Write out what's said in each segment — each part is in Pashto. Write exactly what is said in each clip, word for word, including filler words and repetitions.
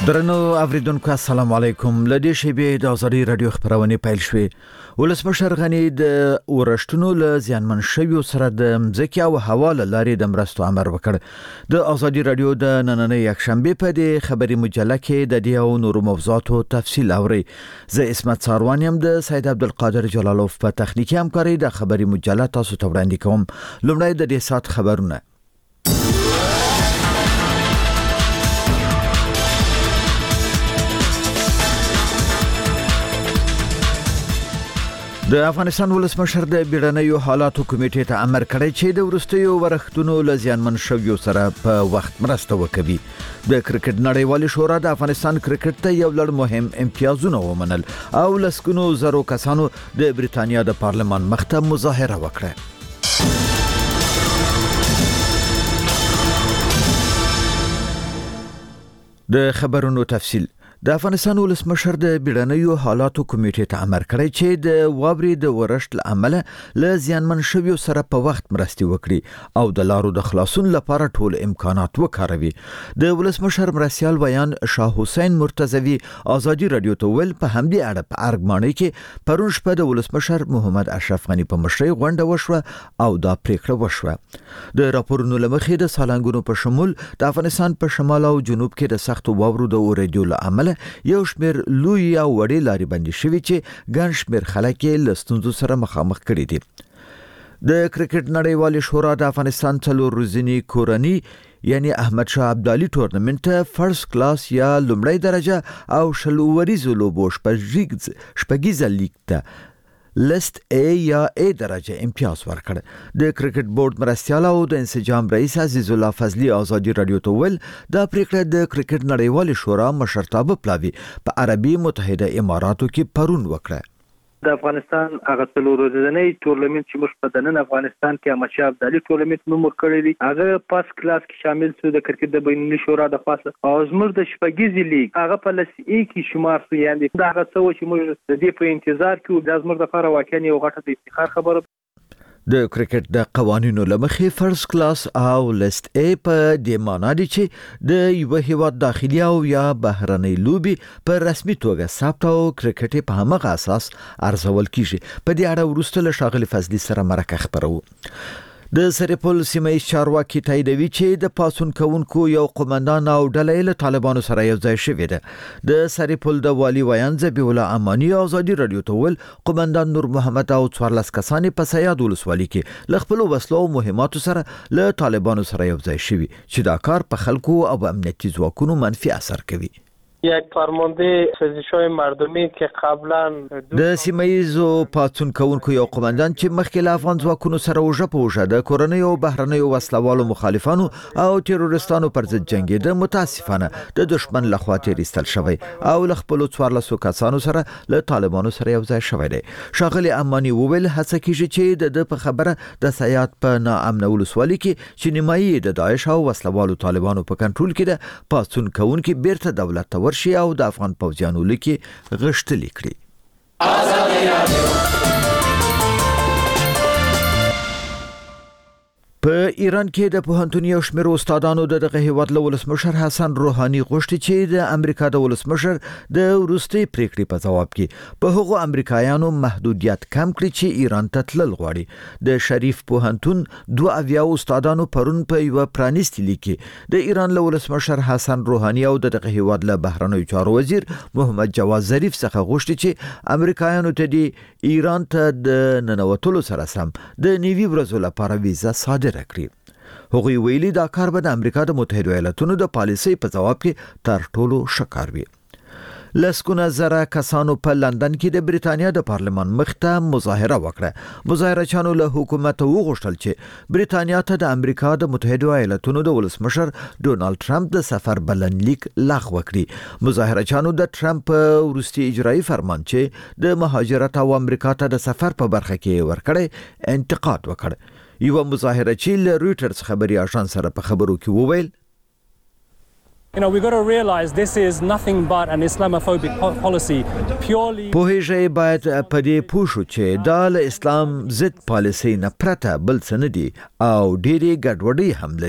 درنو اوریدونکو السلام علیکم. لدې شیبې د ازادي رادیو خبرونه پیل شوې. ولسمشر غنی د ورشتونو له زیانمن شویو سره د مځکه او هوا له لارې د مرستو امر وکړ. د ازادي رادیو د نننۍ یکشنبه په دې خبري مجله کې د دې او نورو موضوعاتو تفصیل اوري. زه اسمت ساروانیم د سید عبدالقادر جلالوف په تخنیکی همکاري د خبري مجله تاسو ته وړاندې کوم. لومړی د دې سات خبرونه. د افغانستان ولسمشر د بیړنیو حالاتو کمیټې ته امر کړی چې د ورستیو ورښتونو له زیانمن شویو سره په وخت مرسته وکړي. د کرکټ نړیوالې شورا د افغانستان کرکټ ته یو لړ مهم امتیازونه ومنل او لسګونو زرو کسانو د بریتانیا د پارلمان مخته مظاهره وکړه. د خبرونو تفصیل. د افغانستان ولسمشر د بیړنیو حالاتو کمیټې ته امر کړی چې د واوري د ورشت لامل له زیانمن شویو سره په وخت مرستي وکړي او د لارو د خلاصون لپاره ټول امکانات وکاروي. د ولسمشر مرستيال ویان شاه حسین مرتضوی ازادي رادیو ته ول په همدې اړه په ارګمانۍ کې پرون شپه د ولسمشر محمد اشرف غنی په مشرۍ غونډه وشوه او دا پریکړه وشوه. د راپورونو لمخې د سالنګونو په شمول د افغانستان په شمال او جنوب کې د سخت واورو د اورېدو لامل یو شمیر لوی او وړې لارې بندي شوې چې ګڼ شمیر خلک یې له ستونزو سره مخامخ کړي دي. د کرکټ نړیوالې شورا د افغانستان څلور ورځنی کورنۍ یعنی احمد شاه ابدالي ټورنمنت فرست کلاس یا لومړی درجه او شل اوریزو لوبو شپږیزه لیګ ته لست A یا A درجه امتیاز ورکړ. د کرکټ بورډ مرستيال او د انسجام رئیس عزیز الله فضلی ازادي رادیو ته ول دا پریکړه د کرکټ نړیوالې شورا مشرتابه پلاوی په عربي متحده اماراتو کې پرون وکړه. د افغانستان هغه څلور ورځنی ټورنمنت چې موږ په دننه افغانستان کې احمد شاه ابدالي ټورنمنت نوم ورکړی دی هغه پاس کلاس کې شامل شو د کرکټ د بینالمللي شورا د خاصه او زموږ د شپږیزې لیګ هغه په لس ای کې شمار شو. یعنی دا هغه څه چې موږ د دې په انتظار کې د زموږ لپاره واقعا یو غټه د افتخار خبره. د کرکټ د قوانینو لمخې فرست کلاس او لست A په د معنا دي چې د یو هیواد داخلي او یا بهرنۍ لوبي په رسمي توګه ثبت او کرکټ په همغه اساس ارزول کیږي. په دې اړه وروسته له ښاغلي فضلي سره مرکه خبرو. د سرپل سیمه چارواکي تاییدوي چې د پاسون کوونکو یو قومندان او ډلې له طالبانو سره یو ځای شوې ده. د سرپل د والی ویان ذبیح الله امانی ازادي رادیو ته ول قومندان نور محمد او څوارلس کسان په سیاد ولسوالۍ کې ل خپل وسلو او مهماتو سره له طالبانو سره یو ځای شوي چې دا کار په خلکو او امنیتي ځواکونو منفي اثر کوي. یک فرمانده سازش‌های مردمی که قبلا د سیمایزو پاتون کوونکو یو قومندان چې مخکې له افغان ځواکونو سره وژه په وژه د کورنۍ او بهرنیو وسلوالو مخالفانو او تیرورستانو پر ضد جنگیده متاسفانه د دشمن لخوا تیر ایستل شوی او له خپل څوارلس کسانو سره له طالبانو سره یو ځای شوی دی. ښاغلي امانی وویل هڅه کیږي چې د په خبره د سیاد په ناامنه ولسوالۍ کې چې نیمایي د داعش او وسلوالو طالبانو په کنټرول کې ده پاتون کوونکي بیرته دولت ته ورشي او د افغان پوځیانو لکه غشتلې کړي. آزادي رادیو. په ایران کې د پوهنتون یو شمېر استادانو د دغه هیواد له ولسمشر حسن روحاني غوښتي چې د امریکا د ولسمشر د وروستي پریکړې په جواب کې په هغو امریکایانو محدودیت کم کړي چې ایران ته تلل غواړي. د شریف پوهنتون دوه اویا استادانو پرون په یو پرانیستي لیک کې د ایران له ولسمشر حسن روحاني او د دغه هیواد له بهرنیو چارو وزیر محمد جواد ظریف څخه غوښتي چې امریکایانو ته د ایران ته د ننوتلو سره سم د نیوي ورځو لپاره ویزا صادره کړی. هغوی ویلي دا کار به د امریکا د متحده ایالاتونو د پالیسۍ په جواب کې تر ټولو ښه کار وي. لسګونه زره کسانو په لندن کې د بریتانیا د پارلمان مخته مظاهره وکړه. مظاهرچیانو له حکومت وغوښتل چې بریتانیا ته د امریکا د متحده ایالاتونو د ولسمشر ډونالد ټرمپ د سفر بلنلیک لغوه کړي. مظاهرچیانو د ټرمپ وروستي اجرایي فرمان چې د مهاجرت او امریکا ته د سفر په برخه کې ورکړی انتقاد وکړ. یو مظاهرچی له رويټرز خبري اژانس سره په خبرو کې وویل You know, we've got to realize this is nothing but an Islamophobic policy purely. پوهیږئ باید په دې پوه شو چې دا له اسلام ضد پالیسۍ نه پرته بل څه نه دي او ډېرې ګډوډۍ هم لري.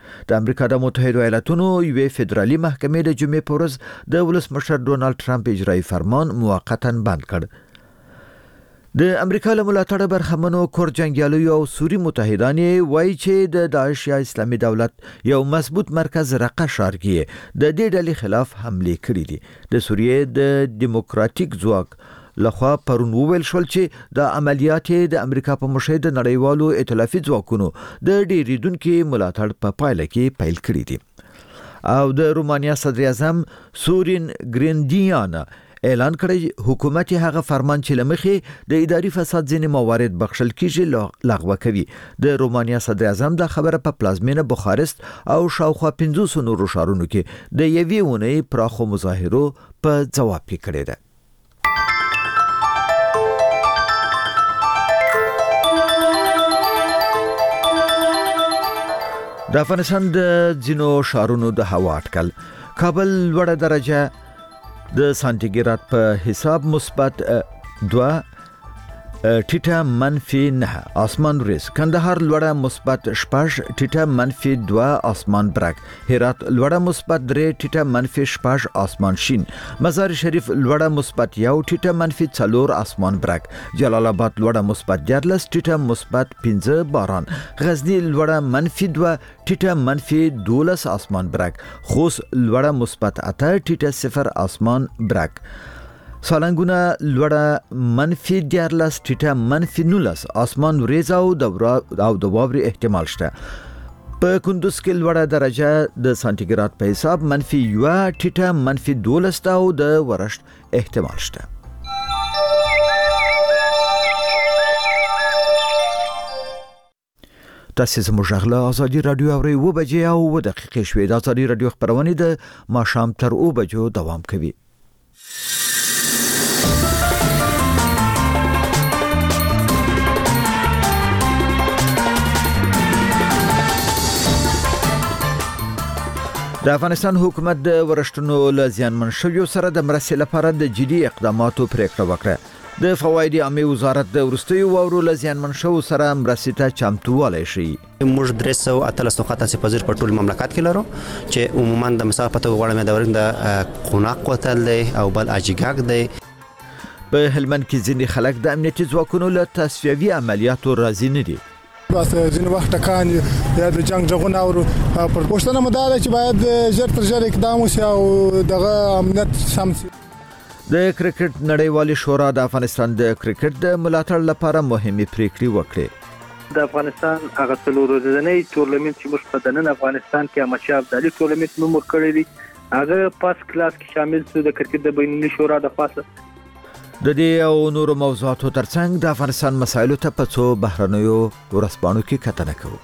د امریکا د متحده ایالاتونو یوې فدرالي محکمې د جمعې په ورځ د ولسمشر ډونالد ټرمپ اجرایي فرمان موقتا بند کړ. د امریکا له ملاتړه برخمنو کور جنګیالیو او سوري متحدان وایي چې د داعش یا اسلامي دولت یو مضبوط مرکز رقه ښار کې د دې ډلې خلاف حمله کړې دي. د سوریې د دیموکراتیک ځواک لخوا پرون وویل شول چې د عملیات د امریکا په مشهد نړیوالو ائتلافي ځواکونو د ډیریدونکو ملاتړ په پایله کې پیل کړی دي. او د رومانیا صدر اعظم سورین ګریندیان اعلان کړی حکومت هغه فرمان چې لمخې د اداري فساد ځینې موارد بخښل کیږي لغوه کوي. د رومانیا صدر اعظم د خبره په پلازمینه بخارست او شاوخوا پنځوس نورو ښارونو کې د یوې اونۍ پراخو مظاهرو په ځواب کې کړې ده. د افغانستان د ځینو ښارونو د هوا اټکل: کابل لوړه درجه د سانتیګراد په حساب مثبت دوه ټیټه منفي نه اسمان وريز، کندهار لوړه مثبت شپږ ټیټه منفي دوه اسمان برک، هرات لوړه مثبت درې ټیټه منفي شپږ اسمان شین، مزار شریف لوړه مثبت یو ټیټه منفي څلور اسمان برک، جلال آباد لوړه مثبت دیارلس ټیټه مثبت پنځه باران، غزنی لوړه منفي دوه ټیټه منفي دولس اسمان برک، خوست لوړه مثبت اته ټیټه صفر اسمان برک، سالنګونه لوړه منفي دیارلس ټیټه منفي نولس اسمان وريز او د واورې احتمال شته. په کندوز کې لوړه درجه د سانتیګراد په حساب منفي یو ټیټه منفي دولس او د ورشت احتمال شته. تاسو زموږ غلا ازادي رادیو اوري و بجې او و دقیقې شوې. د ازادي رادیو خبرونه د ماښام تر او بجو دوام کوي. د افغانستان حکومت د ورشتونو له زیانمن شویو سره د مرستې لپاره د جدي اقداماتو پریکړه وکړه. د فواید عامه وزارت د ورستیو واورو له زیانمن شویو سره مرستې ته چمتووالی شي. موږ درې سوه اتلس نقاط سپازر په ټول مملکت کې لرو چې عموما د مسافت غوړم د ورنده قوناق قتل دی او بل اجګاګ دی. په هلمند کې ځینې خلک د امنیتي ځواکونو له تصفیوي عملیاتو راضي نه دي. بس ځینې وخت ټکان یا د جنگ جغونه او پر پښتنه مدار چې باید ژر تر ژره اقدام وشي او دغه امنیت سم شي. د کرکټ نړیوالې شورا د افغانستان د کرکټ د ملاتړ لپاره مهمه پریکړې وکړې. د افغانستان هغه څلور ورځنی تورنمنت چې موږ په دننه افغانستان کې احمدشاه ابدالي تورنمنت نوم ورکړی دی هغه پاس کلاس کې شامل شو د کرکټ د بینالمللي شورا د خاصه. د دې او نورو موضوعاتو ترڅنګ د افغانستان مسایلو ته په څو بهرنیو ورځپاڼو کې کتنه کوو.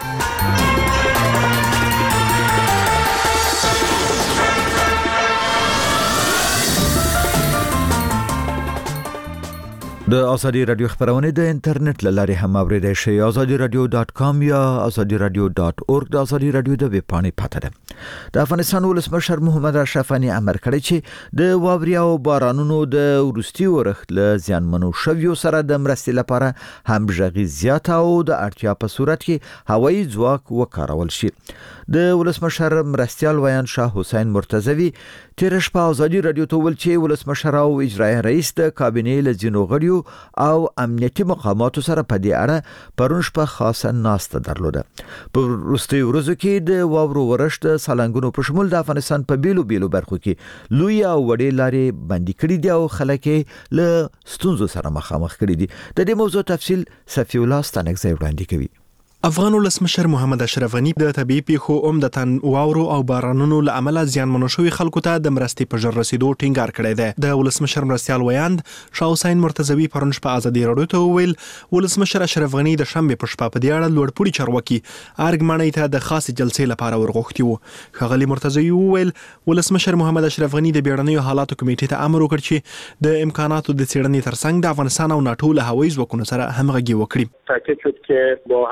د ازادي رادیو خبرونه د انټرنیټ له لارې هم اوریدئ شئ. ازادي رادیو ډاټ کام یا ازادي رادیو ډاټ اورګ د ازادي رادیو د ویب پاڼې پته ده. د افغانستان ولسمشر محمد اشرف غني امر کړی چې د واوري او بارانونو د ورستي ورخت له زیانمنو شویو سره د مرستې لپاره همغږي زیاته او د اړتیا په صورت کې هوایي ځواک وکارول شي. د ولسمشر مرستیال ویان شاه حسین مرتضوی تیر شپه ازادي رادیو ته ویل چې ولسمشر او اجرایي رئیس د کابینې له ځینو غړیو او امنیتي مقاماتو سره په دې اړه پرون شپه خاصه ناسته درلوده. په وروستي ورځو کې د واورو ورشت سالنګونو په شمول د افغانستان په بیلو بیلو برخو کې لوی او وړې لارې بندي کړي دي او خلک له ستونزو سره مخامخ کړي دي. د دې موضوع تفصیل صفی الله ستانکزی وړاندې کوي. افغان ولسمشر محمد اشرف غني د طبيعي پیښو عمدتاً واورو او بارانونو له امله زیانمنو شوي خلکو ته د مرستې په ژر رسیدو ټینګار کړی دی. د ولسمشر مرستیال ویاند شاه حسین مرتضوی پرون شپه ازادي رادیو ته وویل ولسمشر اشرف غني د شنبې په شپه په دې اړه لوړپوړي چارواکي ارګ ماڼۍ ته د خاصې جلسې لپاره ورغوښتي وو. ښاغلي مرتضوی وویل ولسمشر محمد اشرف غني د بیړنیو حالاتو کمیټې ته امر وکړ چې د امکاناتو د څېړنې ترڅنګ د افغانستان او ناټو له هوایي ځواکونو سره همغږي وکړي. تاکید شد که با هماهنگی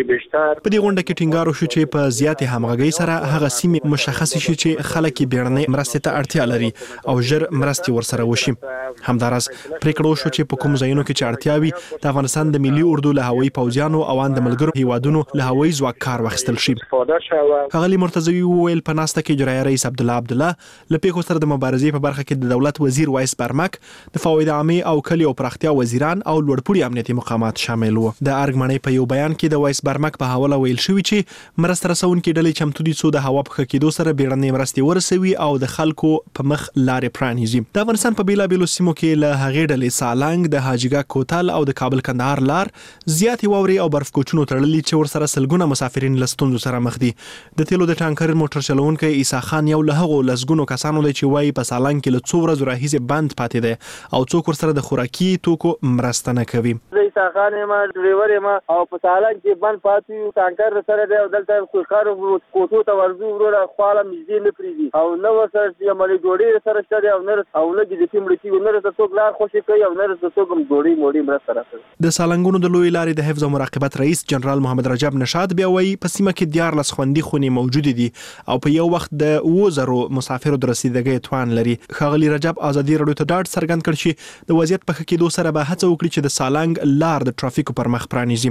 بیشتر. په دې غونډه کې ټینګار وشو چې په زیاتې همغږۍ سره هغه سیمې مشخص شي چې خلک یې بیړنۍ مرستې ته اړتیا لري او ژر مرستې ورسره وشي. همداراز پریکړه وشو چې په کوم ځایونو کې چې اړتیا وي د افغانستان د ملي اردو له هوایي پوځیانو او ان د ملګرو هیوادونو له هوایي ځواک کار واخیستل شي. ښاغلي مرتضوي وویل په ناسته کې اجرایي رئیس عبدالله عبدالله له پیښو سره د مبارزې په برخه کې د دولت وزیر وایس برمک، د فواید عامه او کلي او پراختیا وزیران او لوړپوړي امنیتي مقامات شامل وو. د ارګمنۍ په یو بیان کې د وایس برمک په حواله ویل شوی چې مرسته رسونکي ډلې چمتو دي څو د هوا په ښه کېدو سره بیړنۍ مرستې ورسوي او د خلکو په مخ لارې پرانیزي. د افغانستان په بیلابیلو سیمو کې له هغې ډلې سالنګ، د حاجیګا کوتل او د کابل کندهار لار زیاتې واورې او برف کوچونو تړلي چې ورسره سلګونه مسافرین له ستونزو سره مخ دي. د تیلو د ټانکر موټر چلونکی عیسی خان یو له هغو لسګونو کسانو دی چې وایي په سالنګ کې له څو ورځو راهیسې بند پاتې دی او څوک ورسره د خوراکي توکو مرسته نه کوي. عیسی خان ما ډرایور ما او په سالنګ کې بند پاتې یو ټانکر سره دی او دلته خو کارو کوټو ته ورځو وروره خپل مزي نه پریږي او نو سره چې مالي ډوډۍ سره شته او نر او نه د تیمړي چې نر ته څوک لار خوشي کوي او نر ته څوک ډوډۍ موډي مرسته راکوي. د سالنګونو د لوی لارې د حفظ او مراقبت رئیس جنرال محمد رجب نشاد بیا وایي په سیمه کې دیار لس خوندي خونې موجود دي او په یو وخت د اوه زرو مسافرو د رسیدګۍ توان لري. ښاغلي رجب ازادي راډیو ته ډاډ څرګند کړ چې د وضعیت په ښه کېدو سره به هڅه وکړي چې د سالنګ لار د ټرافیکو پر مخ پرانیزي.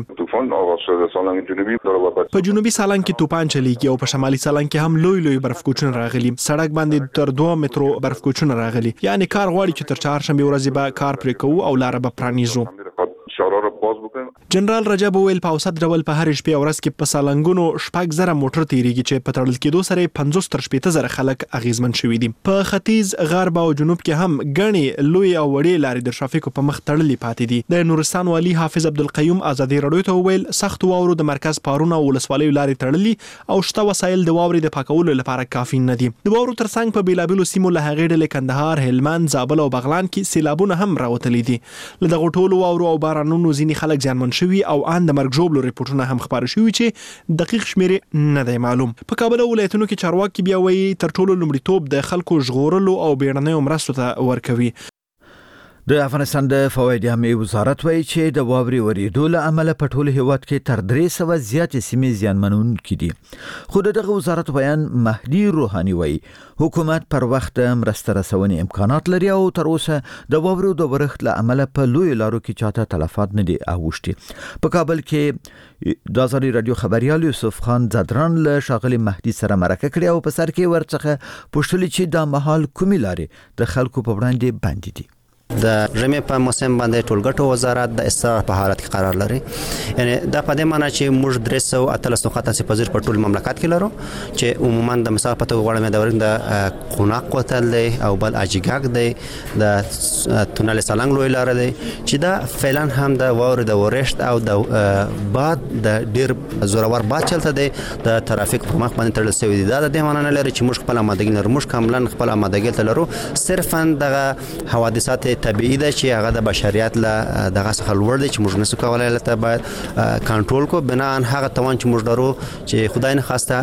په جنوبي سالنګ کې توپان چلیږي او په شمالي سالنګ کې هم لوی لوی برف کوچونه راغلي. سړک باندې تر دوه مترو برف کوچونه راغلي. یعنی کار غواړي چې تر چهارشنبه ورځې به کار پرې کوو او لار به پرانیزو. جنرال رجب ویل په اوسط ډول په هر شپه ورځ کې په سالنګونو شپږ زره موټر تیریږي چې په تړل کېدو سره پنځوس تر شپږ زره خلک اغیزمن شوي دي. په ختیځ، غرب او جنوب کې هم غني لوی او وړې لارې د ټرافیکو په مخ تړلې پاتې دي. د نورستان والی حافظ عبدالقیوم ازادي راډیو ته ویل سخت واورو د مرکز پارونه او ولسوالیو لارې تړلې او شته وسایل د واورې د پاکولو لپاره کافي نه دي. د واورو ترڅنګ په بیلابیلو سیمو له هغې ډلې کندهار، هلمند، زابل او بغلان کې سیلابونه هم راوتلي دي. له دغو ټولو واورو او بارانونو ځینې خلک زیانمن شوي او ان د مرګ ژوبلو ریپورتونه هم خبر شوي چې دقیق شمېرې نه دی معلوم. په کابل ولایتونو کې چارواکي بیا وایي تر ټولو لومړیتوب د خلکو ژغورلو او بیړنیو مرستو ته ورکوي. د افغانستان د فواید عامه وزارت وایي چې د واورې ورېدو له امله په ټول هیواد کې تر درې سوه زیاتې سیمې زیانمنونکي دي. خو د دغه وزارت بیان مهدي روحاني وایي حکومت پر وخت مرسته رسونې امکانات لري او تر اوسه د واورې د ورښت له امله په لوی لارو کې چاته تلفات نه دي اوښتي. په کابل کې د ازادي راډیو خبريال یوسف خان زدران له ښاغلي مهدي سره مرکه کړې او په سر کې ورڅخه پوښتلې چې دا مهال کومې لارې د خلکو په وړاندې بندې دي. د ژمي په موسم باندې ټولګټو وزارت د استقرار په حالت کې قرار لري. یعنی دا په دې معنی چې موږ درې سوه اتلس نقاط صفر په ټول مملکت کې لرو چې عموما د مثال په توګه غواړم د ورنګ د قوناق کوتل دی او بل اجیګاګ دی د تونل سالنګ لوی لار دی چې دا فعلا هم د واورې د ورښت او د باد د ډیر زورور باد چلته دی د ترافیک په مخ باندې تړل شوی دی. دا د دې معنی نه لري چې موږ خپل آمادګي لرو، موږ کاملا خپل آمادګي ته لرو. صرفا د حوادثات طبيعي ده چې هغه د بشریت له دغه څخه لوړ دي چې موږ نسو کولای لته باید کنټرول کو بنا ان هغه توان چې موږ لرو چې خدای نه خواسته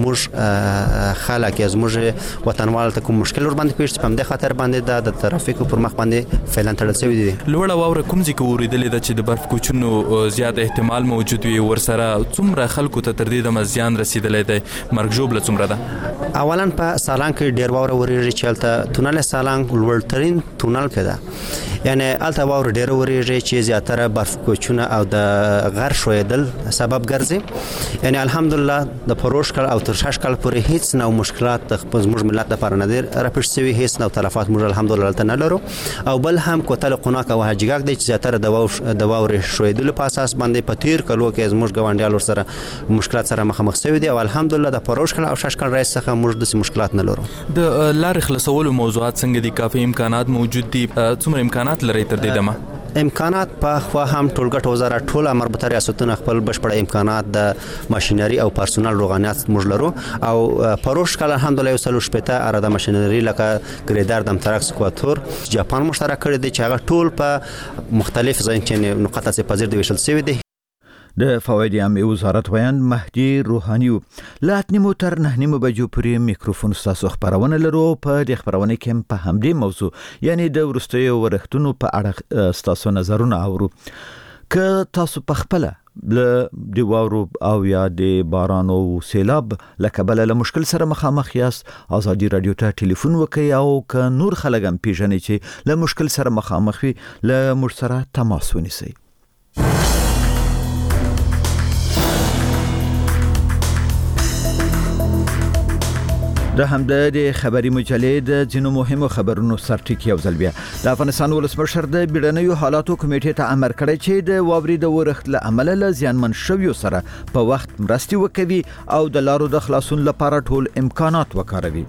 زموږ خلک زموږ وطنوال ته کوم مشکل ور باندې پیښ په دې خاطر باندې د ترافیک پر مخ باندې فعلا تړل شوی دي. لوړ واوره کوم ځکه ورېدلې ده چې د برف کوچونو زیات احتمال موجود وي ورسره څومره خلکو ته تر دې د مزيان رسیدلې ده مرګ ژوبله څومره ده؟ اولا په سالنګ کې ډیر واوره ورېږي چې الته تونل سالنګ لوړترین تونل کې ده. یعنی الته واور ډیر ورېږي چې زیاتره برف کوچونه او د غر شویدل سبب ګرځي. یعنی الحمدلله د پروش کال او تر شش کال پورې هیڅ نو مشکلات د خپل زموږ ملت لپاره نه دي راپېښ شوي، هیڅ نو تلفات موږ الحمدلله ته نه لرو. او بل هم کوتل قوناق او حجګاګ د زیاتره د واور د واور شویدل په اساس باندې په تیر کلو کې زموږ ګاونډیانو سره مشکلات سره مخامخ شوي دي او الحمدلله د پروش کال او شش کال راځي څخه موږ د مشکلات نه لرو. د لارې خلاصولو موضوعات څنګه دي؟ کافي امکانات موجود دي؟ څومره امکانات لري تر دې دمه؟ امکانات په خو هم ټولګټ وزارت ټول مربوطه ریاستونه خپل بشپړ امکانات د ماشينري او پرسونل روغانيات موږ لرو او پروش کله الحمدلله یو سلو شپته اره د ماشينري لکه ګریدر دم ترکس کواتور جاپان مشترک کړی دی چې هغه ټول په مختلف ځای کې نقاط صفر د ویشل سوي دي. د فواید عامه وزارت بیان مهدي روحاني لا اتنمو تر نه نیمه بجو پورې میکروفون تاسو خبرونه لرو. په دې خبرونه کې په همدې موضوع یعنی د ورستیو ورښتونو په اړه تاسو نظرونه اورو. که تاسو په خپل له د واورو او یا د باران او سیلاب لکه بل له مشکل سره مخامخ یاست ازادي رادیو ته ټلیفون وکړئ او ک نور خلک هم پیژنې چې له مشکل سره مخامخ وي له موږ سره تماس ونیسئ. د همدې د خبري مجلې د ځینو مهمو خبرونو سرټیک یو ځل بیا د افغانستان ولسمشر د بیړنیو حالاتو کمیټې ته امر کړی چې د واوري د ورښت له امله له زیانمن شویو سره په وخت مرستې وکوي او د لارو د خلاصون لپاره ټول امکانات وکاروي.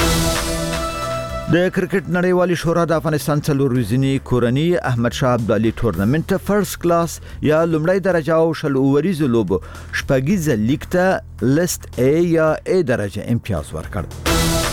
د کرکټ نړیوالې شورا د افغانستان څلور ورځنی کورنی احمد شاه ابدالي تورنمنت ته فرست کلاس یا لومړی درجه او شل اوریزو لوبو شپږیزه لیګ ته لیست A یا A درجه امتیاز ورکړ.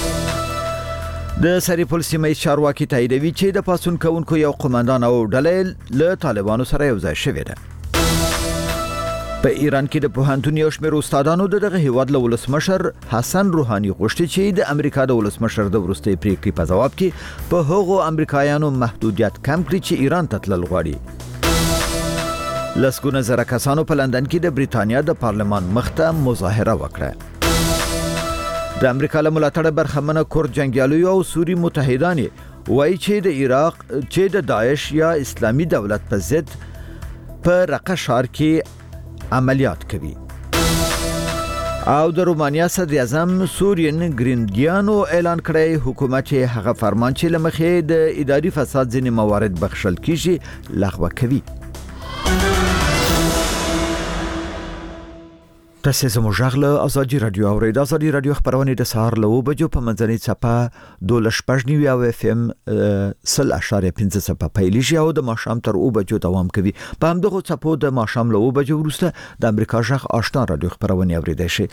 د سریپل سیمه چارواکي تاییدوي چې د پاسون کوونکو یو قومندان او ډلې له طالبانو سره یو ځای شوې ده. په ایران کې د پوهنتون یو شمېر استادانو دغه هیواد له ولسمشر حسن روحاني غوښتي چې د امریکا د ولسمشر د وروستۍ پریکړې په ځواب کې په هغو امریکایانو محدودیت کم کړي چې ایران ته تلل غواړي. لسګونه زره کسانو په لندن کې د بریتانیا د پارلمان مخته مظاهره وکړه. د امریکا له ملاتړه برخمنه کورد جنگیالو او سوري متحدان وایي چې د عراق چې د داعش یا اسلامي دولت په ضد په رقه ښار کې عملیات کوي. او د رومانیا صدر اعظم سورین ګریندیانو اعلان کړی حکومت هغه فرمان چې لمخې د اداري فساد ځینې موارد بخښل کیږي لغوه کوي. تاسو زموږ غږ له ازادي رادیو اورئ. د ازادي رادیو خبرونه د سهار له اوه بجو په منځنۍ څپه دوه شپږ نیوي او اف ام سل اشاریه پنځه څپه پیلېږي او د ماښام تر اوه بجو دوام کوي. په همدغه څپو د ماښام له اوه بجو وروسته د امریکا غږ آشنا رادیو خبرونه اوریدای شي.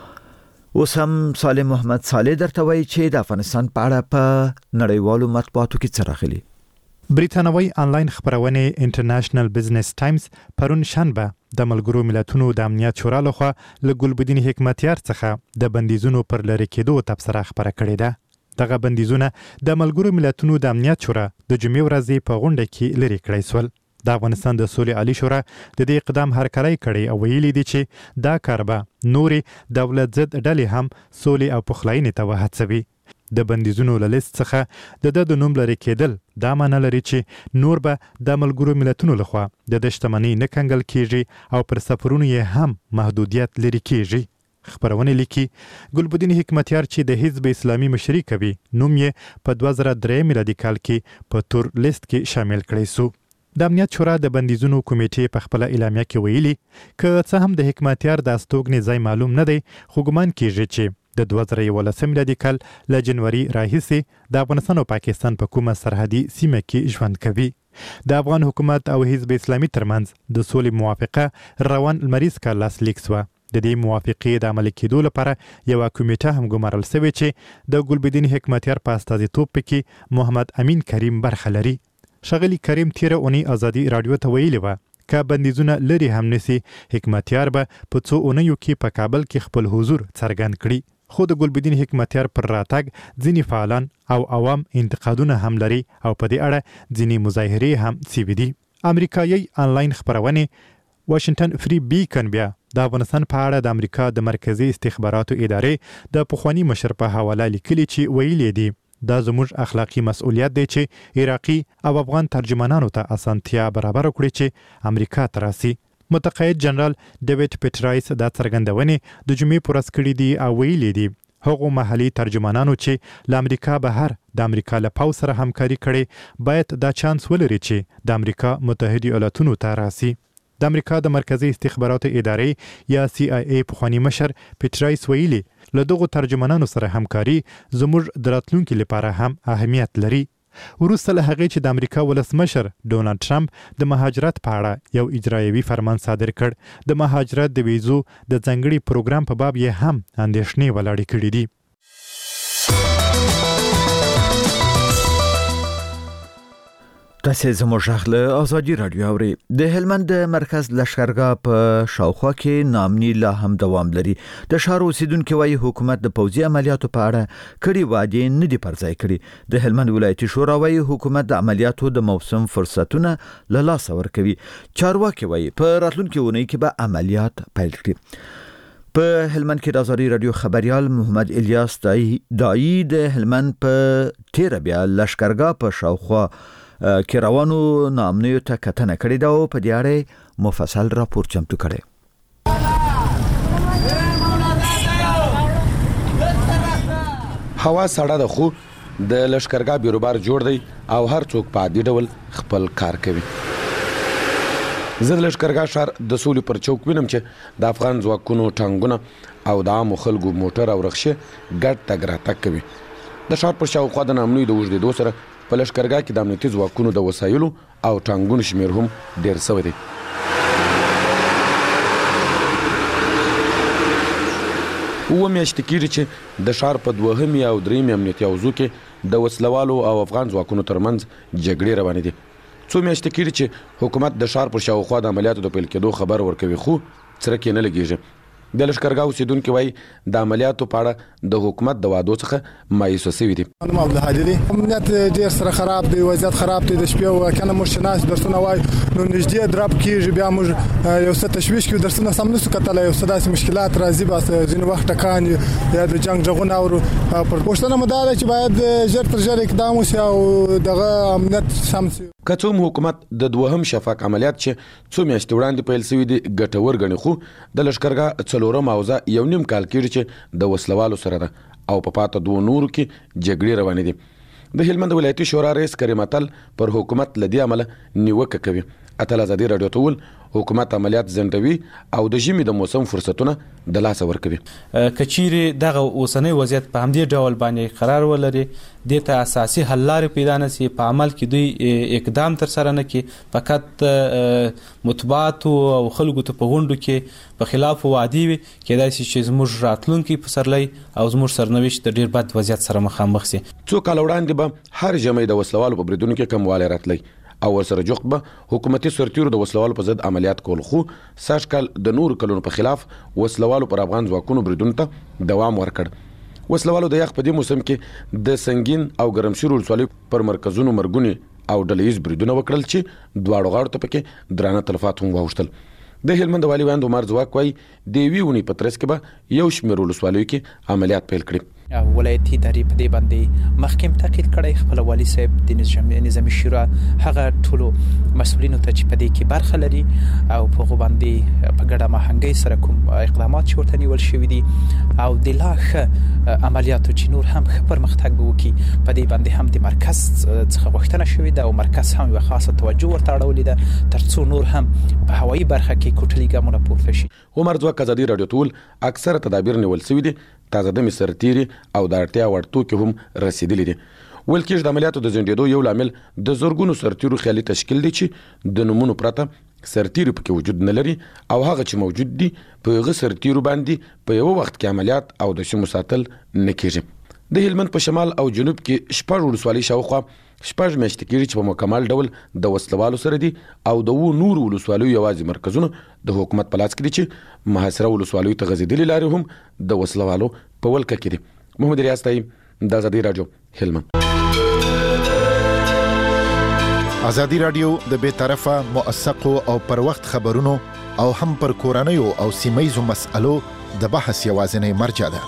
اوس هم سالم محمد صالح درته وایي چې د افغانستان په اړه په نړیوالو مطبوعاتو کې څه راغلي. بریتانوي آنلاین خبرونه انټرنیشنل بزنس ټایمز پرون شنبه د ملګرو ملتونو د امنیت شورا لخوا له ګلبدین حکمتیار څخه د بندیزونو پر لری کېدو تبصره خبره کړې ده. دغه بندیزونه د ملګرو ملتونو د امنیت شورا د جمعې ورځې په غونډه کې لری کړی سول. د افغانستان د سولې عالی شورا د دې اقدام هرکلی کړی او ویلي دي چې دا کار به نورې دولت ضد ډلې هم سولې او پخلاینې ته وهڅوي. د بندیزونو له لیست څخه د د نوم لري کېدل دا معنی لري چې نور به د ملګرو ملتونو لخوا د د شتمنۍ نه کنګل کیږي او پر سفرونو یې هم محدودیت لري کیږي. خبرونه لیکي ګلبدین حکمتیار چې د حزب اسلامي مشري کوي نوم یې په دوه زره درې میلادي کال کې په تور لیست کې شامل کړی سو. د امنیت شورا د بندیزونو کمیټې په خپل اعلامیه کې ویلي که څه هم د حکمتیار د استوګنې ځای معلوم نه دی خو ګمان کیږي چې د دوه زره یولسم میلادي کال له جنوري راهیسې د افغانستان او پاکستان په کومه سرحدي سیمه کې ژوند کوي. د افغان حکومت او حزب اسلامي ترمنځ د سولې موافقه روان لمریز کال لاسلیک سوه. د دې موافقې د عملي کېدو لپاره یوه کمیټه هم ګمارل سوې چې د ګلبدین حکمتیار په استازیتوب پکې محمد امین کریم برخه لري. ښاغلي کریم تیره اونۍ ازادي رادیو ته ویلي وه که بندیزونه لري هم نسی حکمتیار به په څو اونیو کې په کابل کې خپل حضور څرګند کړي. خو د ګلبدین حکمتیار پر راتګ ځینې فعالان او عوام انتقادونه هم لري او په دې اړه ځینې مظاهرې هم سوي دي. امریکایي آنلاین خبرونه واشنگټن فری بیکن بیا د افغانستان په اړه د امریکا د مرکزی استخباراتو ادارې د پخوانی مشر په حواله لیکلي چې ویلي دي دا زموږ اخلاقی مسؤلیت دی چې عراقي او افغان ترجمانانو ته اسانتیا برابر کړي چې امریکا ته راسي. متقاعد جنرال ډیوډ پیټرایس دا څرګندونه د جمعې پر ورځ کړې دي او ویلي دي هغو محلي ترجمانانو چې له امریکا بهر د امریکا له پاو سره همکاري کړي باید دا چانس ولري چې د امریکا متحده ایالاتونو ته راسي. د امریکا د مرکزی استخباراتو ادارې یا سی آی ای پخوانی مشر پیټرایس ویلي له دغو ترجمانانو سره همکاري زموږ د راتلونکي لپاره هم اهمیت لري. وروسته له هغې چې د امریکا ولسمشر ډونالد ټرمپ د مهاجرت په اړه یو اجرایوي فرمان صادر کړ د مهاجرت د ویزو د ځانګړي پروګرام په باب یې هم اندېښنې ولاړې کړې دي. تاسې زموږ غږ له ازادي رادیو اورئ. د هلمند د مرکز لښکرګاه په شاوخوا کې نامني لا هم دوام لري. د ښار اوسیدونکو وايي حکومت د پوځي عملیاتو په اړه کړي وعدې نه دي پر ځای کړي. د هلمند ولایتي شورا وايي حکومت د عملیاتو د موسم فرصتونه له لاسه ورکوي. چارواکي وايي په راتلونکي اونۍ کې به عملیات پیل کړي. په هلمند کې د ازادي رادیو خبريال محمد الیاس دایی د هلمند په تیر بیا لښکرګاه په شاوخوا کې روانو نامنیو ته کتنه کړې ده او په دې اړه مفصل راپور چمتو کړی. هوا سړه ده خو د لښکرګاه بیروبار جوړ دی او هر څوک په عادي ډول خپل کار کوي. زه د لښکرګاه ښار د سولې پر چوک وینم چې د افغان ځواکونو ټانګونه او د عامو خلکو موټر او رخصه ګډ تګ راتګ کوي. د ښار پر شاوخوا د نامنیو د اوږدېدو سره په لښکرګاه کې د امنیتي ځواکونو د وسایلو او ټانګونو شمیر هم ډیر شوی دی. اوه میاشتې کېږي چې د ښار په دوهمې او درېیمې امنیتي حوزو کې د وسلوالو او افغان ځواکونو ترمنځ جګړې روانې دي. څو میاشتې کېږي چې حکومت د ښار پر شاوخوا د عملیاتو د پیل کېدو خبر ورکوي خو څرک یې نه لګېږي. د لښکرګاه اوسیدونکو وايي د عملیاتو په اړه د حکومت د وعدو څخه مایوسه شوي دي. انا عبدالهادي دي امنیت ډیر سره خراب دی، وضعیت خراب دی. د شپې وکنه موږ شناس درسونه وای نو نږدې درپ کیږي، بیا موږ یو څه تشویش کوي، درسونه سم نسو کتلای، یو څه داسې مشکلات راځي. بس ځینې وخت ټکان یا د جنگ ژغونه او پر پښتنه مدار چې باید ژر تر ژره اقدام وشي او دغه امنیت سم شي. که څوم حکومت د دوهم شفاق عملیات چې څو میاشتې وړاندې پیل شوي دي ګټور ګڼي خو د لښکرګاه څلورم حوزه یو نیم کال کېږي چې د وسلوالو سره ده او په پاته دوه نورو کې جګړې روانې دي. د هلمند ولایتي شورا رئیس کریم اتل پر حکومت لدی عمله نیوکه کوي. اتل ازادي رادیو ته ول حکومت عملیات زندوي او د ژمي د موسم فرصتونه د لاسه ورکوي. کچيري دغه اوسنۍ وضعیت په همدې ډول باندې قرار ولري د ته اساسي حل لارې پیدا نشي په عمل کې دوی اقدام تر سره نه کوي، فقط مطبوعات او خلکو ته په غونډو کې په خلاف وعده وي کېدای شي چې زموږ راتلونکي پسرلی او زموږ سرنوشت د ډیر بد وضعیت سره مخامخ شي. څو کال وړاندې به هر ژمي د وسلوالو په بریدونو کې کموالی راتلی او ورسره جوخت به حکومتي سرتیرو د وسلوالو په ضد عملیات کول خو سږ کال د نور کلونو په خلاف وسلوالو پر افغان ځواکونو بریدونو ته دوام ورکړ. وسلوالو د یخ په دې موسم کې د سنگین او ګرمسیر ولسوالۍ پر مرکزونو مرګونی او ډلهیز بریدونه وکړل چې دواړو غاړو ته پکې درانه تلفات هم واوښتل. د هلمند والي ویاند عمر ځواک وايي د یوې اونۍ په ترڅ کې به یو شمېر ولسوالیو کې عملیات پیل کړي. ولایتي ادارې په دې باندې مخکې تاکید کړی، خپل والي صاحب د نظامي شورا هغه ټولو مسؤلینو ته چې په دې کې برخه لري او په هغو باندې په ګډه هماهنګۍ سره کوم اقدامات چې ورته نیول شوي دي او د لا ښه عملیاتو چې نور هم ښه پرمختګ به وکړي په دې باندې هم د مرکز څخه غوښتنه شوې ده او مرکز هم یوه خاصه توجه ورته اړولې ده تر څو نور هم په هوایي برخه کې کوټلي ګامونه پورته شي. عمر ځواک ازادي رادیو ټول اکثره تدابیر نیول شوي دي، تازه دمي سرتيري او د اړتیا وړ توکي هم رسیدلي دي. ول کېږي د عملیاتو د ځنډېدو یو لامل د زورګونو سرتیرو خیالي تشکیل دی چې د نمونو پرته سرتیرو پکې وجود نه لري او هغه چې موجود دي په هغه سرتیرو باندې په یو وخت کې عملیات او د شمو ساتل نه کېږي. د هلمند په شمال او جنوب کې شپږ ولسوالۍ شاوخوا شپږ میاشتې کېږي چې په مکمل ډول د وسلوالو سره دي او د وو نور ولسوالیو یوازې مرکزونه د حکومت په لاس کې دي چې محاصره ولسوالیو ته غځېدلې لارې هم د وسلوالو په ولکه کې دي. محمد ریاض طیب د ازادي رادیو هلمند. ازادي رادیو د بې طرفه موثقو او پر وخت خبرونو او هم پر کورنیو او سیمایزو مسألو د بحث یوازینی مرجع ده.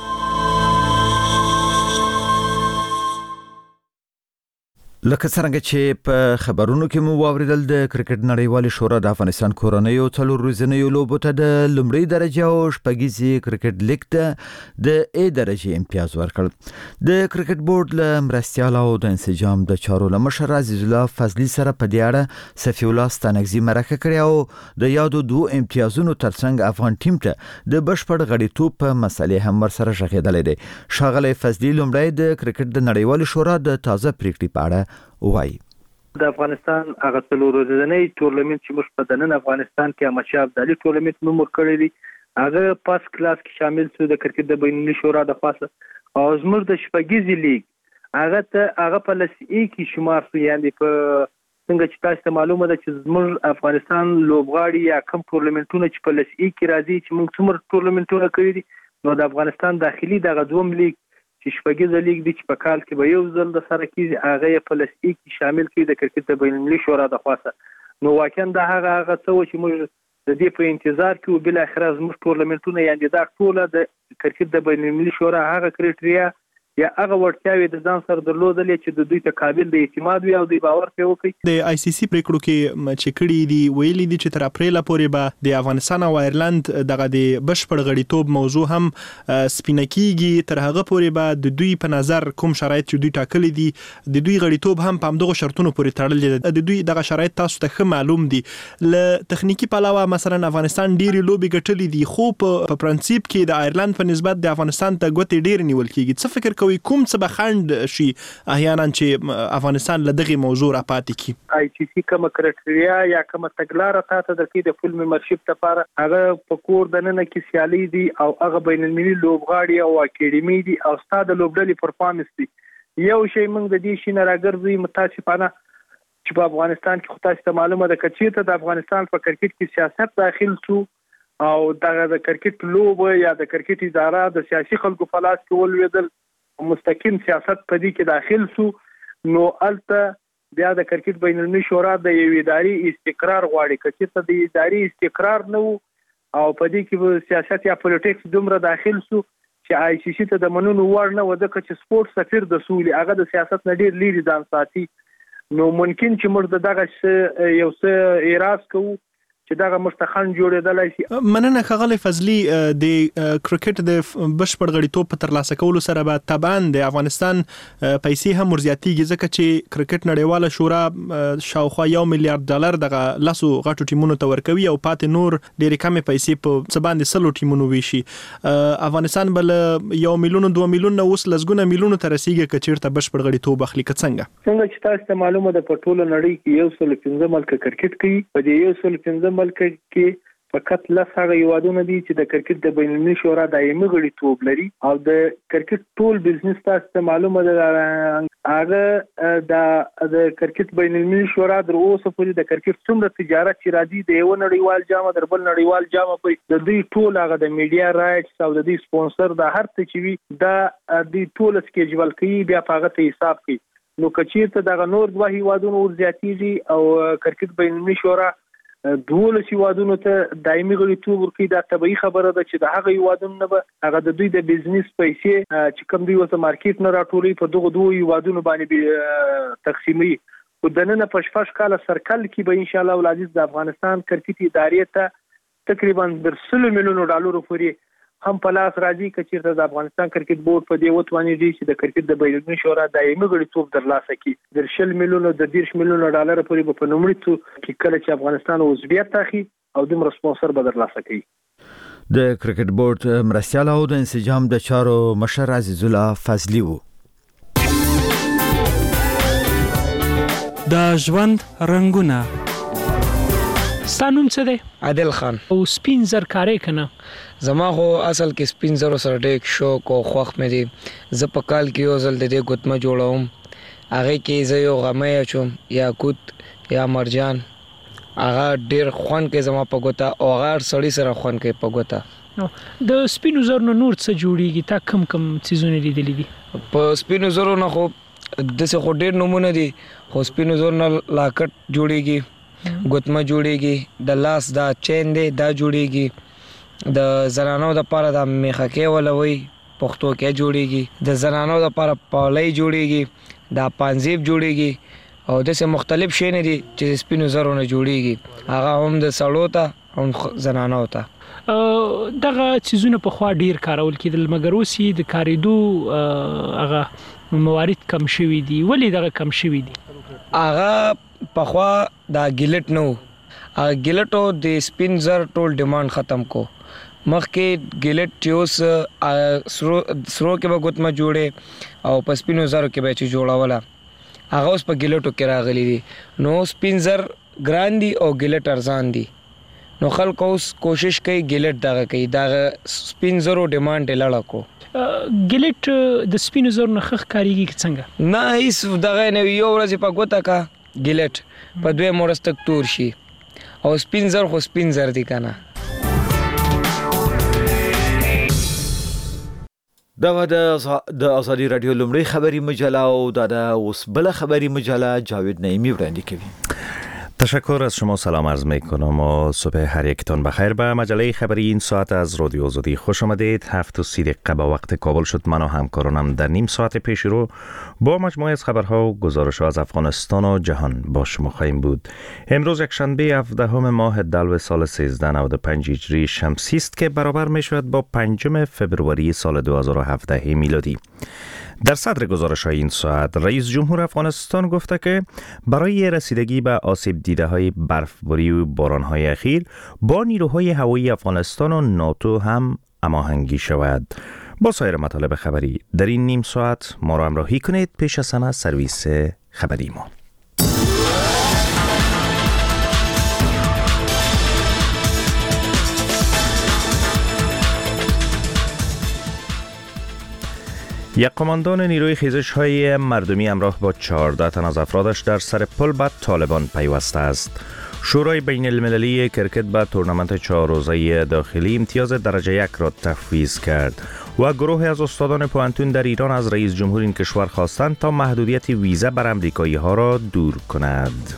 لکه څنګه چې په خبرونو کې مو واوریدل د کرکټ نړیوالې شورا د افغانستان کورنیو څلور ورځنیو لوبو ته د لومړۍ درجه او شپږیزې کرکټ لیګ ته د ای درجې امتیاز ورکړ. د کرکټ بورډ له مرستیال او د انسجام د چارو له مشر عزیز الله فضلي سره په دې اړه صفي الله ستانکزي مرکه کړې او د یادو دوه امتیازونو ترڅنګ افغان ټیم ته د بشپړ غړیتوب په مسلې هم ورسره ژغېدلې دي. ښاغلی فضلي لومړی د کرکټ د نړیوالې شورا د تازه پریکړې په اړه وای. د افغانستان هغه څلور ورځنی ټورنمنت چې موږ په دننه افغانستان کې احمد شاه ابدالي ټورنمنت نوم ورکړی دی هغه پاس کلاس کې شامل شو د کرکټ د بین المللي شورا د خاصه او زموږ د شپږیزې لیګ هغه ته هغه په لس ای کې شمار شو، یعنی په څنګه چې تاسو ته معلومه ده چې زموږ افغانستان لوبغاړي یا کم ټورنمنټونه چې په لسئی کې راځي چې موږ څومره ټورنمنټونه کړی دي نو د افغانستان داخلي دغه دوم لیگ چې شپږیزه لیگ دی چې په کال کې به یو ځل د سره کېږي هغه په لسئی کې شامل کړي د کرکټ د بین المللي شورا د خوا نو واقعا دا هغه هغه څه چې موږ د دې په انتظار کې او بل اخر زموږ ټورنمنټونه یعنی دا ټوله د کرکټ د بین المللي شورا هغه کرایټریا یا هغه وړتیاوې د ځان سره درلودلې چې د دوی ته قابل د اعتماد وي او د باور په وکړي د آی سی سی پریکړو کې چې کړي دي ویلي دي چې تر اپریل پورې به د افغانستان او ایرلند دغه د بشپړ غړیتوب موضوع هم سپینه کیږي تر هغه پورې به د دوی په نظر کوم شرایط چې دوی ټاکلي دي د دوی غړیتوب هم په همدغه شرطونو پورې تړلي دي د دوی دغه شرایط تاسو ته ښه معلوم دي ل تخنیکی پلاوه مثلا افغانستان ډیری لوبي ګټلې دي خو په پرنسيپ کې د ایرلند په نسبت د افغانستان ته ګوتې ډیر نیول کیږي څه فکر کوي کوم څه به خند شي احیانا چې افغانستان له دغه موضوع را پاتې کی آی سی سی کوم کرایټریا یا کوم تګلارې ته د کې د فل ممبرشپ لپاره هغه په کور د نن کې سیالي دي او هغه بین المللي لوبغاړي او اکیډمي دي او ستاد لوبډلې پرفارمنس دي یو شی موږ د دې شي نه راګرځي متاسفانه چې په افغانستان کې خو تاسو ته معلومه ده چې ته د افغانستان په کرکټ کې سیاست داخل شو او دغه د کرکټ لوب یا د کرکټ اداره د سیاسي خلکو په لاس کې ولویدل مستقیم سیاست په دې کې داخل شو نو الته بیا د کرکټ بین المللي شورا د یو اداري استقرار غواړي چې ته د اداري استقرار نه او په دې کې سیاست یا پولیټکس دومره داخل شو چې آی سی سی ته د منونو وړ نه وده چې سپورت سفیر د سولې هغه د سیاست نه ډیر لري ځان ساتي نو ممکن چې موږ دغه یو څه اعتراض کوو چې دغه مستخن جوړېدلای شي مننه خغلی فضلی د کرکټ د بشپړ غړیتوب په ترلاسه کولو سره به طبعا د افغانستان پیسې هم ورزياتيږي ځکه چې کرکټ نړیواله شورا شاوخوا یو میلیارډ ډالر دغه لاسو غټو ټیمونو ته ورکوي او پاتې نور ډېرې کمې پیسې په سباند سلو ټیمونو ویشي افغانستان بل یو میلیون دوه میلیون اوس لزګونه میلیون ته رسیدي کچیرته بشپړ غړیتوب اخلي څنګه څنګه چې تاسو ته معلومه ده په ټوله نړۍ کې یو سل پنځه ملک کرکټ کوي په دې یو سل پنځه ملک کې فقط لس هغه هیوادونه دي چې د کرکټ د بین المللي شورا دایمي غړیتوب لري او د کرکټ ټول بزنس تاسو ته معلومه ده هغه د د کرکټ بین المللي شورا در اوسه پورې د کرکټ څومره تجارت چې راځي د یو نړیوال جام در بل نړیوال جام پورې د دوی ټول هغه د میډیا رائټس او د دوی سپانسر د هر څه چې وي د دوی ټول سکیجول کوي بیا په هغه ته حساب کوي نو کچیرته د نور دوه هیوادونو ورزياتيږي او کرکټ بین المللي شورا دوله هیوادونو ته دایمي غړیتوب ورکړي دا طبيعي خبره ده چې د هغه هیوادونو نه به هغه د دوی د بزنس پیسې چې کوم دوی وته مارکیټ نه راټولي په دغه دوه هیوادونو باندې تقسیمي او د نن په شپږ کال سرکل کې به ان شاء الله ولادت د افغانستان کرکټ ادارې ته تقریبا د سل میلیون ډالر پورې هم په لاس راځي چې د افغانستان کرکټ بورډ په دې وتواني دي چې د کرکټ د بین المللي شورا دایمي غړیتوب درلاسه کړي د شل میلیون د دیرش میلیون ډالر پورې په نومړي تو کې کله چې افغانستان عضویت تاخي او دومره سپانسر به درلاسه کړي د کرکټ بورډ مرستیال او د انسجام د چارو مشر عزیز الله فضلی وو د ژوند رنگونه ستانوم څه دی؟ عادل خان. او سپین زر کارې کنه؟ زما خو اصل کې سپین زر سره ډېر شوق او خوښ مې دي. زه په کال کې یو ځل د دې ګوتمه جوړوم. هغه کې زه یو غمې اچوم یا کوت یا مرجان. هغه ډېر خوند کوي زما په ګوته او هغه سړی سره خوند کوي په ګوته. د سپینو زرو نور څه جوړیږي؟ تا کم کم چیزونه لیدلي دي؟ په سپینو زرو نه خو دسه خو ډېر نمونه دي خو سپینو زرو نه لاکټ جوړیږي ګوتمه جوړیږي د لاس دا چین دی دا جوړیږي د زنانو د پاره د میخکې ولوي پښتو کې جوړیږي د زنانو د پاره پاولۍ جوړیږي دا پانزیب جوړیږي او دسه مختلف شي نه دي چې سپینو زرو نه جوړیږي هغه هم د سړو ته او زنانو ته دغه چیزونه په خوا ډیر کارول کېدل مګر اوس یې د کاریدو هغه موارد کم شوي دي ولې دغه کم شوي دي؟ هغه پخوا دا ګیلټ نو هغه ګیلټو د سپین زر ټول ډیماند ختم کو مخکې ګیلټ چوس سرو سرو کې به ګوتمه جوړه او په سپینو زرو کې به چې جوړاوله هغه اوس په ګیلټو کې راغلي دي نو سپین زر ګران دي او ګیلټ ارزان دي نو خلک اوس کوشش کوي ګیلټ دغه کوي دا سپین زرو ډیماند لړا کو ګیلټ د سپینو زرو نه خخ کاریږي څنګه؟ نه هیڅ دغه نه یو ورځ په ګوته کا ګیلټ په دوی مرستک تور شي او سپین زر خو سپین زر دي کنه. دا و د ازادي رادیو لومړی خبری مجله او دا د اوس بل خبری مجله جاوید نعیمی وړاندې کوي. تشکر از شما، سلام عرض می کنم و صبح هر یکتان بخیر. به مجله خبری این ساعت از رادیو آزادی خوش آمدید. هفت و سی دقیقه به وقت کابل شد. من و همکارانم در نیم ساعت پیش رو با مجموعه از خبرها و گزارش‌ها از افغانستان و جهان با شما خواهیم بود. امروز یک شنبه هفدهم ماه دلو سال سیزده نود و پنج هجری شمسی است که برابر می شود با پنجم فبروری سال دو هزار و هفده میلادی. در صدر گزارش های این ساعت رئیس جمهور افغانستان گفته که برای رسیدگی به آسیب دیده های برفباری و باران های اخیر با نیروهای هوایی افغانستان و ناتو هم هماهنگی شود. با سایر مطالب خبری در این نیم ساعت ما را همراهی کنید. پیش از همه سرویس خبری ما. یک قماندان نیروی خیزش های مردمی همراه با چهارده تن از افرادش در سر پل به طالبان پیوسته است. شورای بین المللی کرکت به تورنمنت چهار روزه داخلی امتیاز درجه یک را تفویض کرد و گروه از استادان پوهنتون در ایران از رئیس جمهور این کشور خواستند تا محدودیت ویزا بر امریکایی ها را دور کند.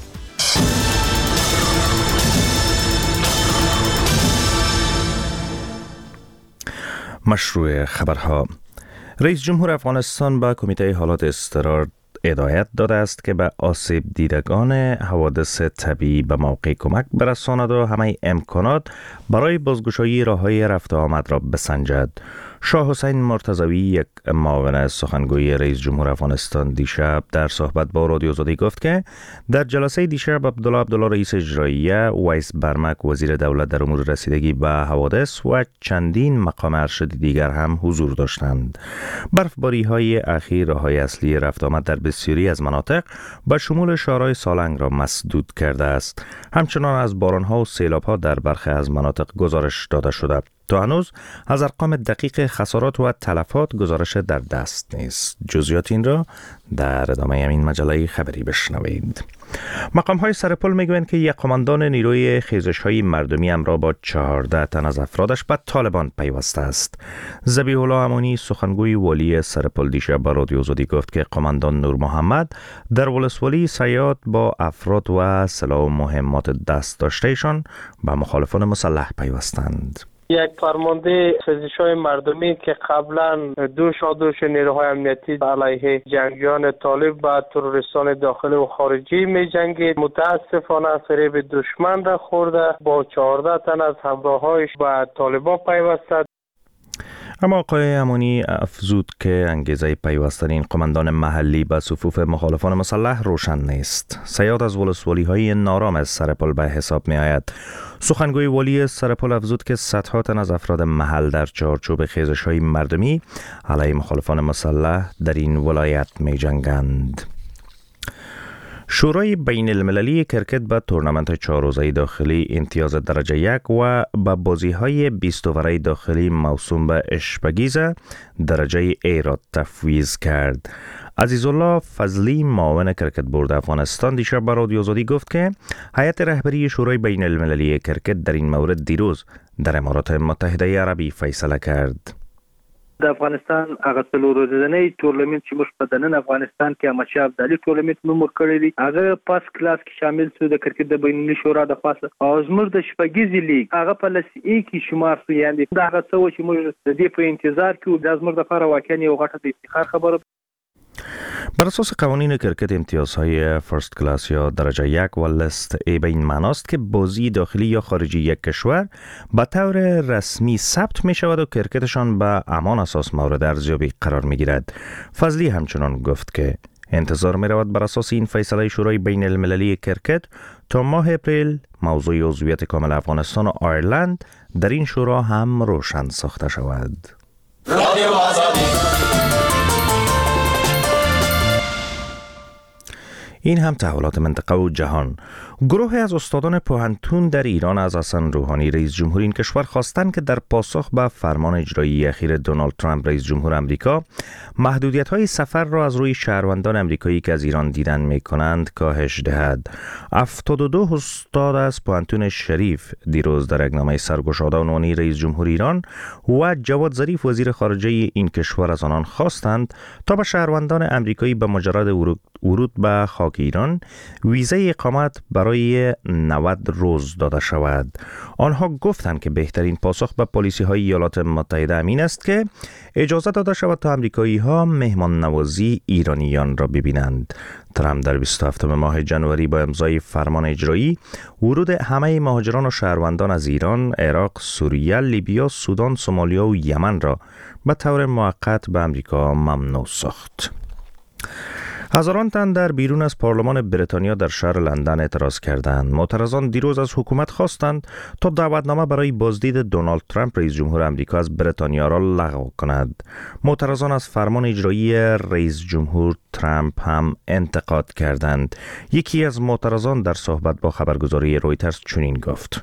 مشروع خبرها. رئیس جمهور افغانستان به کمیته حالات اضطرار هدایت داده است که به آسیب دیدگان حوادث طبیعی به موقع کمک برساند و همه امکانات برای بازگشایی راه‌های رفت و آمد را بسنجد. شاه حسین مرتضوی، یک معاون سخنگوی رئیس جمهور افغانستان، دیشب در صحبت با رادیو آزادی گفت که در جلسه دیشب عبدالله عبدالله رئیس اجراییه، ویس برمک وزیر دولت در امور رسیدگی به حوادث و چندین مقام ارشد دیگر هم حضور داشتند. برفباری های اخیر راه‌های اصلی رفت آمد در بسیاری از مناطق به شمول شهرهای سالنگ را مسدود کرده است. همچنان از باران‌ها و سیلاب‌ها در برخی از مناطق گزارش داده شده. تا هنوز از ارقام دقیق خسارات و تلفات گزارش در دست نیست. جزئیات این را در ادامه این مجله خبری بشنوید. مقام های سرپل میگویند که یک قماندان نیروی خیزش های مردمی همراه با چهارده تن از افرادش به طالبان پیوسته است. ذبیح الله امانی، سخنگوی والی سرپل، دیشب با رادیو آزادی گفت که قماندان نور محمد در ولسوالی سیاد با افراد و سلاح و مهمات دست داشتهشان به مخالفان مسلح پیوستند. یک فرمانده خیزش‌های مردمی که قبلا دو شادوش نیروهای امنیتی علیه جنگیان طالب و تروریستان داخلی و خارجی می جنگید، متاسفانه فریب دشمن را خورده با چهارده تن از همراهایش به طالبان پیوسته. اما آقای امانی افزود که انگیزه پیوستن این قماندان محلی به صفوف مخالفان مسلح روشن نیست. سیاد از ولسوالی های نارام از سرپل به حساب می آید. سخنگوی والی سرپل افزود که صدها تن از افراد محل در چارچوب خیزش های مردمی علیه مخالفان مسلح در این ولایت می جنگند. شورای بین المللی کرکت به تورنمنت چهار روزه داخلی امتیاز درجه یک و به بازی های بیست اووره داخلی موسوم به اشپگیزه درجه ای را تفویض کرد. عزیزالله فضلی، معاون کرکت بورد افغانستان، دیشب به رادیو آزادی گفت که هیئت رهبری شورای بین المللی کرکت در این مورد دیروز در امارات متحده عربی فیصله کرد. د افغانستان هغه څلور ورځې تورنمنت چې موږ په دننه افغانستان کې احمدشاه ابدالي تورنمنت نوم ورکړی دی، هغه پاس کلاس کې شامل شو د کرکټ د بین المللي شورا د خاصه او زموږ د شپږیزې لیګ هغه په لس ای کې شمار شو. یعنی دا هغه څه و چې موږ د دې په انتظار کې و. دا زموږ لپاره واقعا یو غټه د افتخار خبره. بر اساس قوانین کرکت امتیازهای فرست کلاس یا درجه یک و لست ای به این معناست که بازی داخلی یا خارجی یک کشور به طور رسمی ثبت می شود و کرکتشان به همان اساس مورد ارزیابی قرار می گیرد. فضلی همچنان گفت که انتظار می رود بر اساس این فیصله شورای بین المللی کرکت تا ماه اپریل موضوع عضویت کامل افغانستان و آیرلند در این شورا هم روشن ساخته شود. رادیو آزادی. این هم تحولات منطقه و جهان. گروه از استادان پوهنتون در ایران از حسن روحانی رئیس جمهور این کشور خواستند که در پاسخ به فرمان اجرایی اخیر دونالد ترامپ رئیس جمهور آمریکا محدودیت‌های سفر را از روی شهروندان آمریکایی که از ایران دیدن می‌کنند کاهش دهد. هفتاد و دو استاد از پوهنتون شریف دیروز در اقنامه سرگشاده عنوانی رئیس جمهور ایران و جواد ظریف وزیر خارجه این کشور از آنان خواستند تا به شهروندان آمریکایی به مجرد ورود به خاک ایران ویزه اقامت برای نود روز داده شود. آنها گفتند که بهترین پاسخ به پالیسی های ایالات متحده امین است که اجازه داده شود تا آمریکایی ها مهمان نوازی ایرانیان را ببینند. ترامپ در بیست و هفتم ماه جنوری با امضای فرمان اجرایی ورود همه مهاجران و شهروندان از ایران، عراق، سوریه، لیبیا، سودان، سومالیا و یمن را به طور موقت به آمریکا ممنوع ساخت. هزاران تن در بیرون از پارلمان بریتانیا در شهر لندن اعتراض کردند. معترضان دیروز از حکومت خواستند تا دعوتنامه برای بازدید دونالد ترامپ رئیس جمهور آمریکا از بریتانیا را لغو کند. معترضان از فرمان اجرایی رئیس جمهور ترامپ هم انتقاد کردند. یکی از معترضان در صحبت با خبرگزاری رویترز چنین گفت: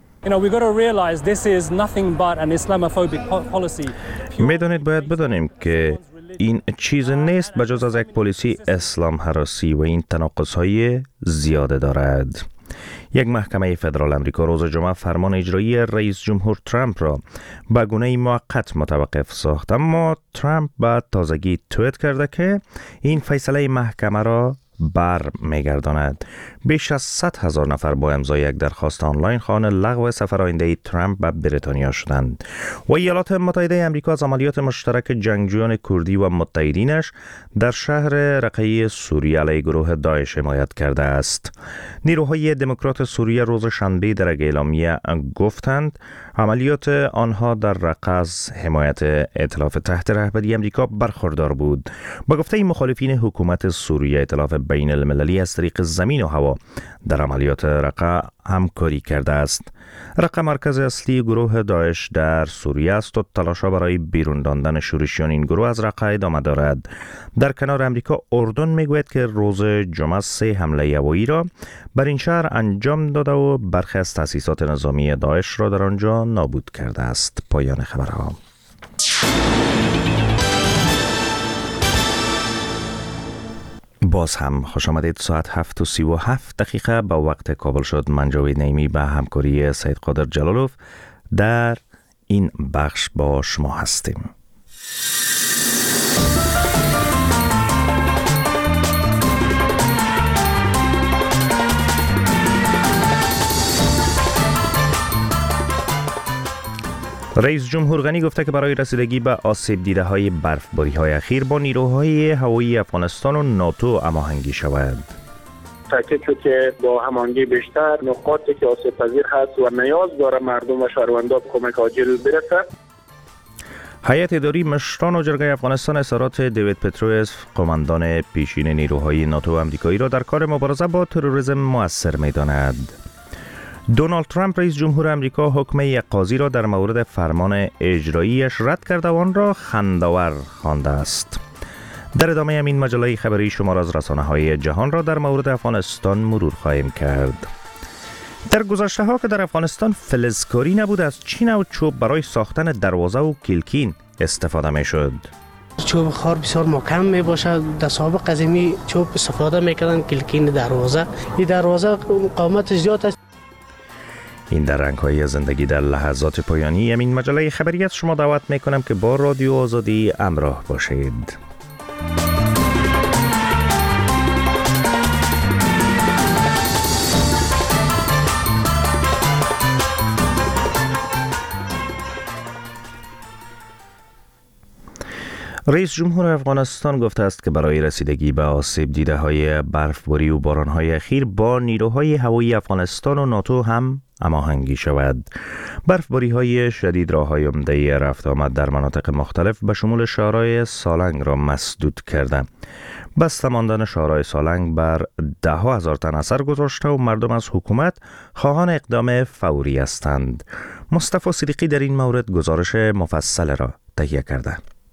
می‌دانید باید بدانیم که این چیز نیست بجز از یک پالیسی اسلام هراسی و این تناقض‌های زیاده دارد. یک محکمه فدرال آمریکا روز جمعه فرمان اجرایی رئیس جمهور ترامپ را به گونه موقت متوقف ساخت، اما ترامپ به تازگی توییت کرده که این فیصله محکمه را بر میگرداند. بیش از صد هزار نفر با امضای یک درخواست آنلاین خواهان لغو سفر آینده ترامپ به بریتانیا شدند و ایالات متحده آمریکا از عملیات مشترک جنگجویان کردی و متحدینش در شهر رقه سوریه علیه گروه داعش حمایت کرده است. نیروهای دموکرات سوریه روز شنبه در یک اعلامیه گفتند عملیات آنها در رقه از حمایت ائتلاف تحت رهبری آمریکا برخوردار بود. با گفته مخالفین حکومت سوریه، ائتلاف بین المللی از طریق زمین و هوا در عملیات رقه همکاری کرده است. رقه مرکز اصلی گروه داعش در سوریه است و تلاش‌ها برای بیرون راندن شورشیان این گروه از رقه ادامه دارد. در کنار آمریکا، اردن میگوید که روز جمعه سه حمله هوایی را بر این شهر انجام داده و برخی از تأسیسات نظامی داعش را در آنجا نابود کرده است. پایان خبرها. باز هم خوش آمدید. ساعت هفت و سی و هفت دقیقه به وقت کابل شد. من جاوید نعیمی به همکاری سید قادر جلالوف در این بخش با شما هستیم. رئیس جمهور غنی گفته که برای رسیدگی به آسیب دیده های برفباری های اخیر با نیروهای هوایی افغانستان و ناتو هماهنگی شود. تاکید شد که با هماهنگی بیشتر نقاطی که آسیب پذیر هست و نیاز داره مردم و شهروندان کمک عاجل برسه. هیئت اداری مشران و جرگه افغانستان اظهارات دیوید پتروس، قماندان پیشین نیروهای ناتو آمریکایی را در کار مبارزه با تروریسم مؤثر می‌داند. دونالد ترامپ رئیس جمهور آمریکا حکم یک قاضی را در مورد فرمان اجراییش رد کرده و آن را خنده‌آور خوانده است. در ادامه همین مجله خبری شمار از رسانه‌های جهان را در مورد افغانستان مرور خواهیم کرد. در گذشته ها که در افغانستان فلزکاری نبود، از چین و چوب برای ساختن دروازه و کلکین استفاده می شد. چوب خار بسیار محکم می باشد. در سابق قدیمی چوب استفاده میکردن کلکین دروازه. این دروازه قامت زیاد است. این در رنگ‌های زندگی در لحظات پایانی همین مجله خبری از شما دعوت میکنم که با رادیو آزادی همراه باشید. رئیس جمهور افغانستان گفته است که برای رسیدگی به آسیب دیده های برفباری و باران های اخیر با نیروهای هوایی افغانستان و ناتو هم هماهنگی شود. برفباری های شدید راههای عمده رفت آمد در مناطق مختلف به شمول شهرهای سالنگ را مسدود کرده. بسته ماندن شهرهای سالنگ بر ده ها هزار تن اثر گذاشته و مردم از حکومت خواهان اقدام فوری هستند. مصطفی صدیقی در این مورد گزارش مفصل را تهیه کرده.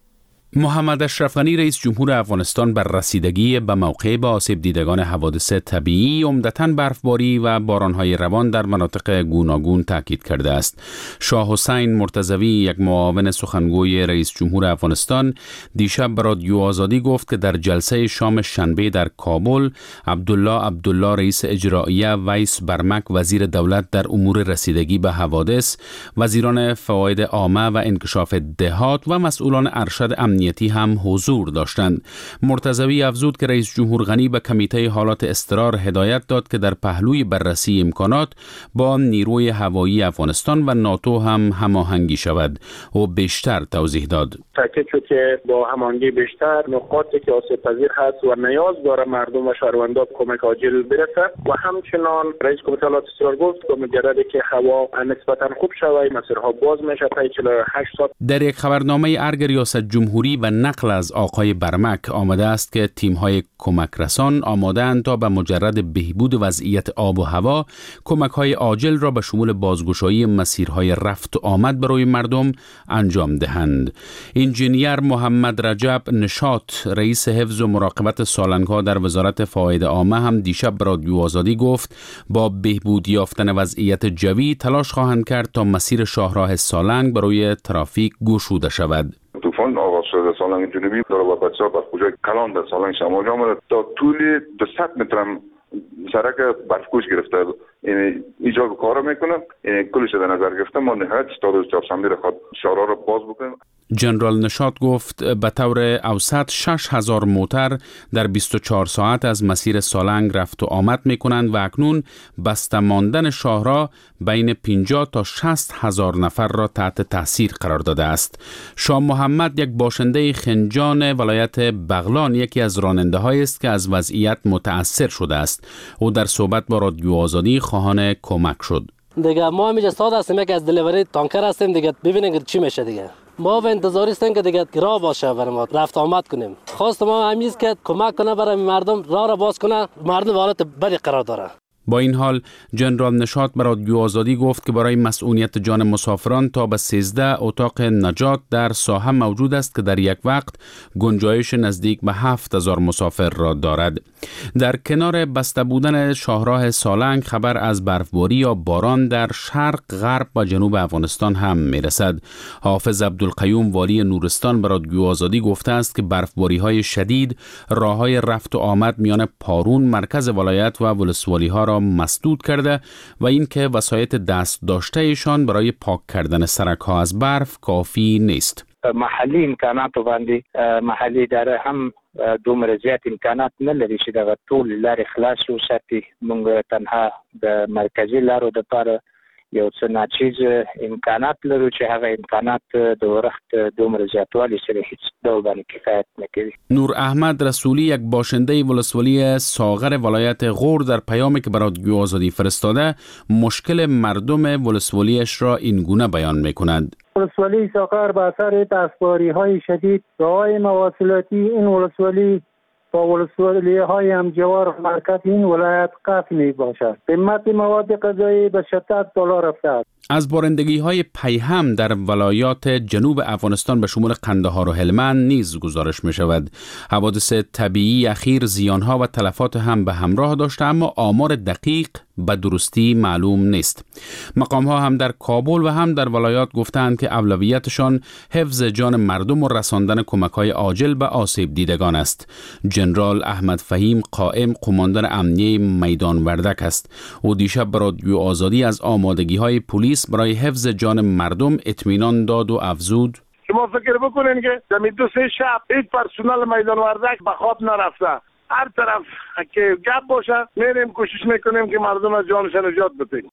محمد اشرف غنی رئیس جمهور افغانستان بر رسیدگی به موقع به آسیب دیدگان حوادث طبیعی عمدتاً برفباری و بارانهای روان در مناطق گوناگون تاکید کرده است. شاه حسین مرتضوی، یک معاون سخنگوی رئیس جمهور افغانستان، دیشب به رادیو آزادی گفت که در جلسه شام شنبه در کابل، عبدالله عبدالله رئیس اجراییه، ویس برمک وزیر دولت در امور رسیدگی به حوادث، وزیران فواید عامه و انکشاف دهات و مسئولان ارشد امنیتی هم حضور داشتند. مرتضوی افزود که رئیس جمهور غنی به کمیته حالات اضطرار هدایت داد که در پهلوی بررسی امکانات با نیروی هوایی افغانستان و ناتو هم هماهنگی شود و بیشتر توضیح داد. تاکید شد که با هماهنگی بیشتر نقاطی که آسیب پذیر هست و نیاز داره مردم و شهروندان کمک عاجل برسه و همچنان رئیس کمیته حالات اضطرار گفت که مجرد که هوا نسبتا خوب شود مسیرها باز میشه تا چهل و هشت ساعت. در یک خبرنامه ارگ ریاست جمهوری و نقل از آقای برمک آمده است که تیم‌های کمک رسان آماده‌اند تا به مجرد بهبود وضعیت آب و هوا کمک‌های عاجل را به شمول بازگشایی مسیرهای رفت و آمد برای مردم انجام دهند. انجینیر محمد رجب نشاط رئیس حفظ و مراقبت سالنگ‌ها در وزارت فواید عامه هم دیشب به رادیو آزادی گفت با بهبود یافتن وضعیت جوی تلاش خواهند کرد تا مسیر شاهراه سالنگ برای ترافیک گشوده شود. طوفان آغاز شده سالنگ جنوبی داره و بچه‌ها بر کجای کلان در سالنگ شمالی آمده تا طول دویست متر هم سرک برفگوش گرفته. یعنی ایجاب کار میکنه، کلش در نظر گرفته ما نهایت استاد چهارشنبه خود شارا را باز بکنیم. جنرال نشاط گفت به طور اوسط شش هزار موتر در بیست و چهار ساعت از مسیر سالنگ رفت و آمد می کنند و اکنون بسته ماندن شاهراه بین پنجاه تا شصت هزار نفر را تحت تاثیر قرار داده است. شاه محمد، یک باشنده خنجان ولایت بغلان، یکی از راننده هایی است که از وضعیت متاثر شده است. او در صحبت با رادیو آزادی خواهان کمک شد. دیگه ما همیشه ساده هستیم که از دلیوری تانکر هستیم، دیگه ببینیم چی میشه. دیگه ما به انتظار هستیم که دیگه راه باشه برای ما رفت آمد کنیم. خواست ما همین است که کمک کنه برای مردم، راه را باز کنه. مردم حالت بدی قرار داره. با این حال جنرال نشاط به رادیو آزادی گفت که برای مسئولیت جان مسافران تا به سیزده اتاق نجات در ساحه موجود است که در یک وقت گنجایش نزدیک به هفت هزار مسافر را دارد. در کنار بسته بودن شاهراه سالنگ خبر از برفباری یا باران در شرق، غرب و جنوب افغانستان هم میرسد. حافظ عبدالقیوم والی نورستان به رادیو آزادی گفته است که برفباری های شدید راههای رفت و آمد میان پارون مرکز ولایت و ولسوالی ها را مسدود کرده و اینکه وسایط دست داشته ایشان برای پاک کردن سرک ها از برف کافی نیست. محلی امکانات باندې محلی داره هم دومره زیات امکانات نه لري چې دغه ټول لارې خلاص وساتي. موږ تنها د مرکزی لارو د لپاره یو څه ناچیز امکانات لرو چې هغه امکانات د ورښت دومره زیاتوالی سره هیڅ ډول باندې کفایت نه کوي. نور احمد رسولی، یک باشنده ولسوالی ساغر ولایت غور، در پیامی که برای رادیو آزادی فرستاده مشکل مردم ولسوالیش را این گونه بیان می‌کند. ولسوالی ساغر به اثر برفباری‌های شدید راه‌های مواصلاتی این ولسوالی با ولسوالی‌های همجوار مرکز این ولایت قطع می‌باشد. قیمت مواد غذایی به شدت بالا رفته است. از بارندگی‌های پیهم در ولایات جنوب افغانستان به شمول قندهار و هلمند نیز گزارش می‌شود. حوادث طبیعی اخیر زیان‌ها و تلفات هم به همراه داشته، اما آمار دقیق به درستی معلوم نیست. مقام‌ها هم در کابل و هم در ولایات گفتند که اولویتشان حفظ جان مردم و رساندن کمک‌های عاجل به آسیب دیدگان است. جنرال احمد فهیم قائم قماندان امنیه میدان وردک است. او دیشب به رادیو آزادی از آمادگی‌های پلیس برای حفظ جان مردم اطمینان داد و افزود: شما فکر بکنین که دمی دو سه شب هیچ پرسنل میدان وردک به خواب نرفته. هر طرف که گپ باشه میریم کوشش میکنیم که مردم از جانشان نجات بدیم.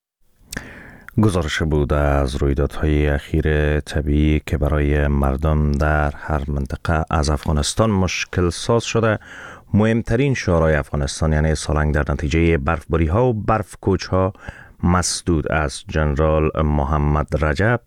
گزارش بود از رویدادهای اخیر طبیعی که برای مردم در هر منطقه از افغانستان مشکل ساز شده. مهمترین شورای افغانستان یعنی سالنگ در نتیجه برفباری ها و برف کوچ ها مسدود است. جنرال محمد رجب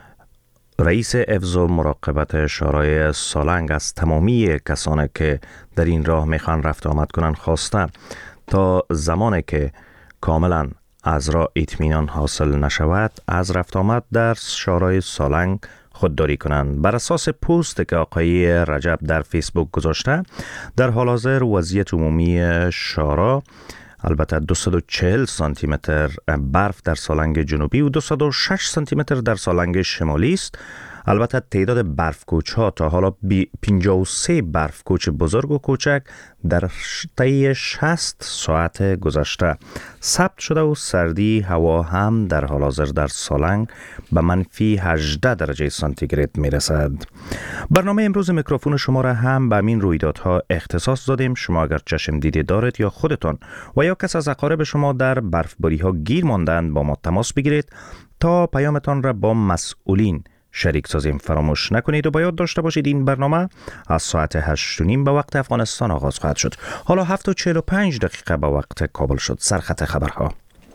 رئیس حفظ و مراقبت شورای سالنگ از تمامی کسانی که در این راه میخوان رفت آمد کنند خواسته تا زمانی که کاملا از راه اطمینان حاصل نشود از رفت آمد در شورای سالنگ خودداری کنند. بر اساس پست که آقای رجب در فیسبوک گذاشته، در حال حاضر وضعیت عمومی شارا البته دویست و چهل سانتی متر برف در سالنگ جنوبی و دویست و شش سانتی متر در سالنگ شمالی است. البته تعداد برفکوچ ها تا حالا پنجاه و سه برفکوچ بزرگ و کوچک در طی شصت ساعت گذشته ثبت شده و سردی هوا هم در حال حاضر در سالنگ به منفی هجده درجه سانتیگراد می رسد. برنامه امروز میکروفون شما را هم به این رویدادها اختصاص دادیم. شما اگر چشم دیده دارید یا خودتان و یا کس از اقارب شما در برفباری ها گیر ماندند با ما تماس بگیرید تا پیامتان را با مسئولین شریک سازیم. فراموش نکنید و باید داشته باشید این برنامه از ساعت هشت و نیم به وقت افغانستان آغاز خواهد شد. حالا هفت و چهل و پنج دقیقه به وقت کابل شد. سرخط خبرها.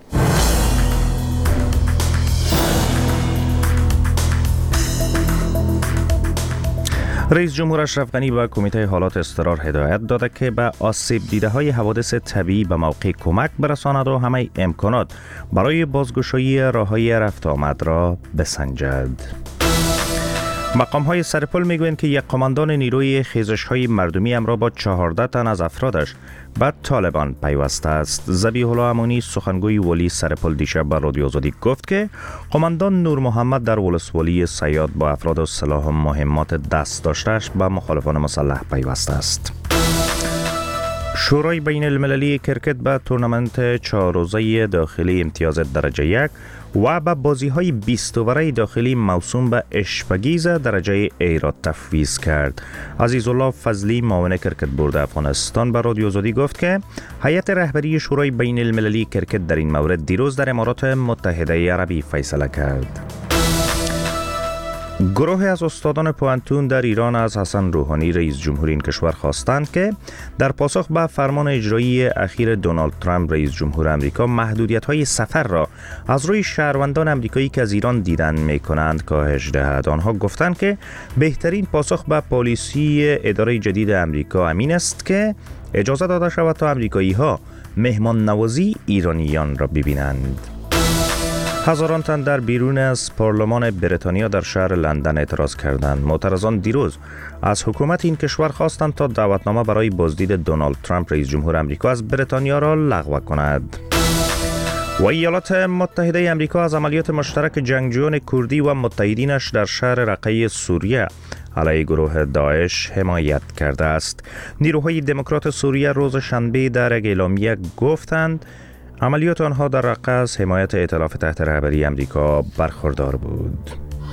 رئیس جمهور اشرف غنی به کمیته حالات اضطرار هدایت داده که به آسیب دیده های حوادث طبیعی به موقع کمک برساند و همه امکانات برای بازگشایی راههای رفت آمد را بسنجد. مقام های سرپل میگویند که یک قماندان نیروی خیزش های مردمی امرا با چهارده تن از افرادش به طالبان پیوسته است. ذبیح الله امانی سخنگوی ولی سرپل دیشب به رادیو آزادی گفت که قماندان نور محمد در ولسوالی صیاد با افراد و سلاح و مهمات دست داشتهش به مخالفان مسلح پیوسته است. شورای بین المللی کرکت به تورنمنت چهار روزه داخلی امتیاز درجه یک و به بازی های بیست اووره داخلی موسوم به اشپگیز درجه ای را تفویض کرد. عزیزالله فضلی معاون کرکت بورد افغانستان به رادیو آزادی گفت که هیئت رهبری شورای بین المللی کرکت در این مورد دیروز در امارات متحده عربی فیصله کرد. گروه از استادان پوهنتون در ایران از حسن روحانی رئیس جمهور این کشور خواستند که در پاسخ به فرمان اجرایی اخیر دونالد ترامپ رئیس جمهور امریکا محدودیت‌های سفر را از روی شهروندان امریکایی که از ایران دیدن می‌کنند کاهش دهد. آنها گفتند که بهترین پاسخ به پالیسی اداره جدید امریکا همین است که اجازه داده شود تا امریکایی‌ها مهمان نوازی ایرانیان را ببینند. هزاران تن در بیرون از پارلمان بریتانیا در شهر لندن اعتراض کردند. معترضان دیروز از حکومت این کشور خواستند تا دعوتنامه برای بازدید دونالد ترامپ رئیس جمهور امریکا از بریتانیا را لغو کند. و ایالات متحده امریکا از عملیات مشترک جنگجویان کردی و متحدینش در شهر رقه سوریه علیه گروه داعش حمایت کرده است. نیروهای دموکرات سوریه روز شنبه در یک اعلامیه گفتند عملیات آنها در رقه از حمایت ائتلاف تحت رهبری امریکا برخوردار بود.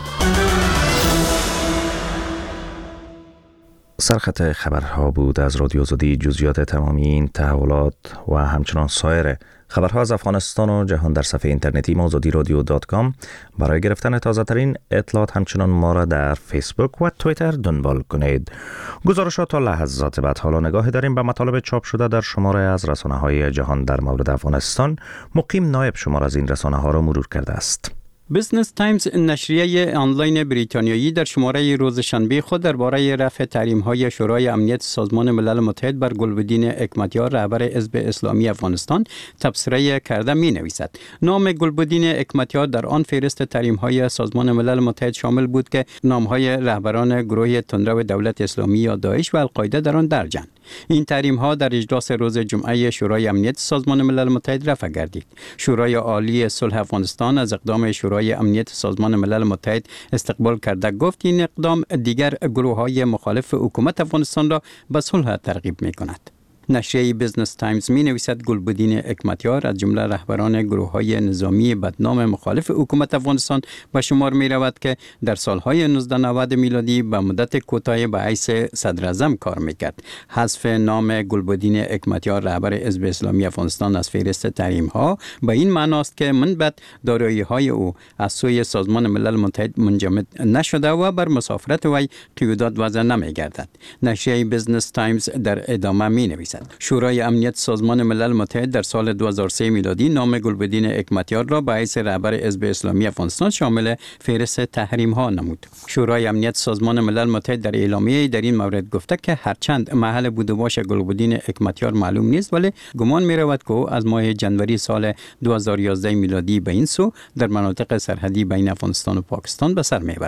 سرخط خبرها بود از رادیو آزادی. جزئیات تمامی این تحولات و همچنان سایر خبرها از افغانستان و جهان در صفحه اینترنتی ما آزادی رادیو دات کام. برای گرفتن تازه ترین اطلاعات همچنان ما را در فیسبوک و توییتر دنبال کنید. گزارشات تا لحظات بعد. حالا نگاه داریم به مطالب چاپ شده در شماره از رسانه‌های جهان در مورد افغانستان. مقیم نایب شماره از این رسانه‌ها را مرور کرده است. بیزنس تایمز نشریه آنلاین بریتانیایی در شماره روز شنبه خود درباره رفع تحریم‌های شورای امنیت سازمان ملل متحد بر گلبدین حکمتیار رهبر حزب اسلامی افغانستان تبصره کرده می‌نویسد. نام گلبدین حکمتیار در آن فهرست تحریم‌های سازمان ملل متحد شامل بود که نام‌های رهبران گروه تندرو دولت اسلامی یا داعش و القاعده در آن درجند. این تحریم‌ها در اجلاس روز جمعه شورای امنیت سازمان ملل متحد رفع گردید. شورای عالی صلح افغانستان از اقدام شورای امنیت سازمان ملل متحد استقبال کرده گفت این اقدام دیگر گروه‌های مخالف حکومت افغانستان را به صلح ترغیب می‌کند. نشریه بیزنس تایمز می نویسد گلبدین حکمتیار از جمله رهبران گروه‌های نظامی بدنام مخالف حکومت افغانستان به شمار می رود که در سالهای نوزده نود میلادی به مدت کوتاهی به حیث صدر اعظم کار میکرد. حذف نام گلبدین حکمتیار رهبر حزب اسلامی افغانستان از فهرست تحریم‌ها به این معناست که من بعد دارایی‌های او از سوی سازمان ملل متحد منجمد نشده و بر مسافرت وی قیودات وضع نمی‌گردد. نشریه بیزنس تایمز در ادامه می نویسد شورای امنیت سازمان ملل متحد در سال دو هزار و سه میلادی نام گلبدین حکمتیار را به حیث رهبر حزب اسلامی افغانستان شامل فهرست تحریم ها نمود. شورای امنیت سازمان ملل متحد در اعلامیه در این مورد گفته که هرچند محل بود و باش گلبدین حکمتیار معلوم نیست ولی گمان می رود که از ماه جنوری سال دو هزار و یازده میلادی به این سو در مناطق سرحدی بین افغانستان و پاکستان به سر می برد.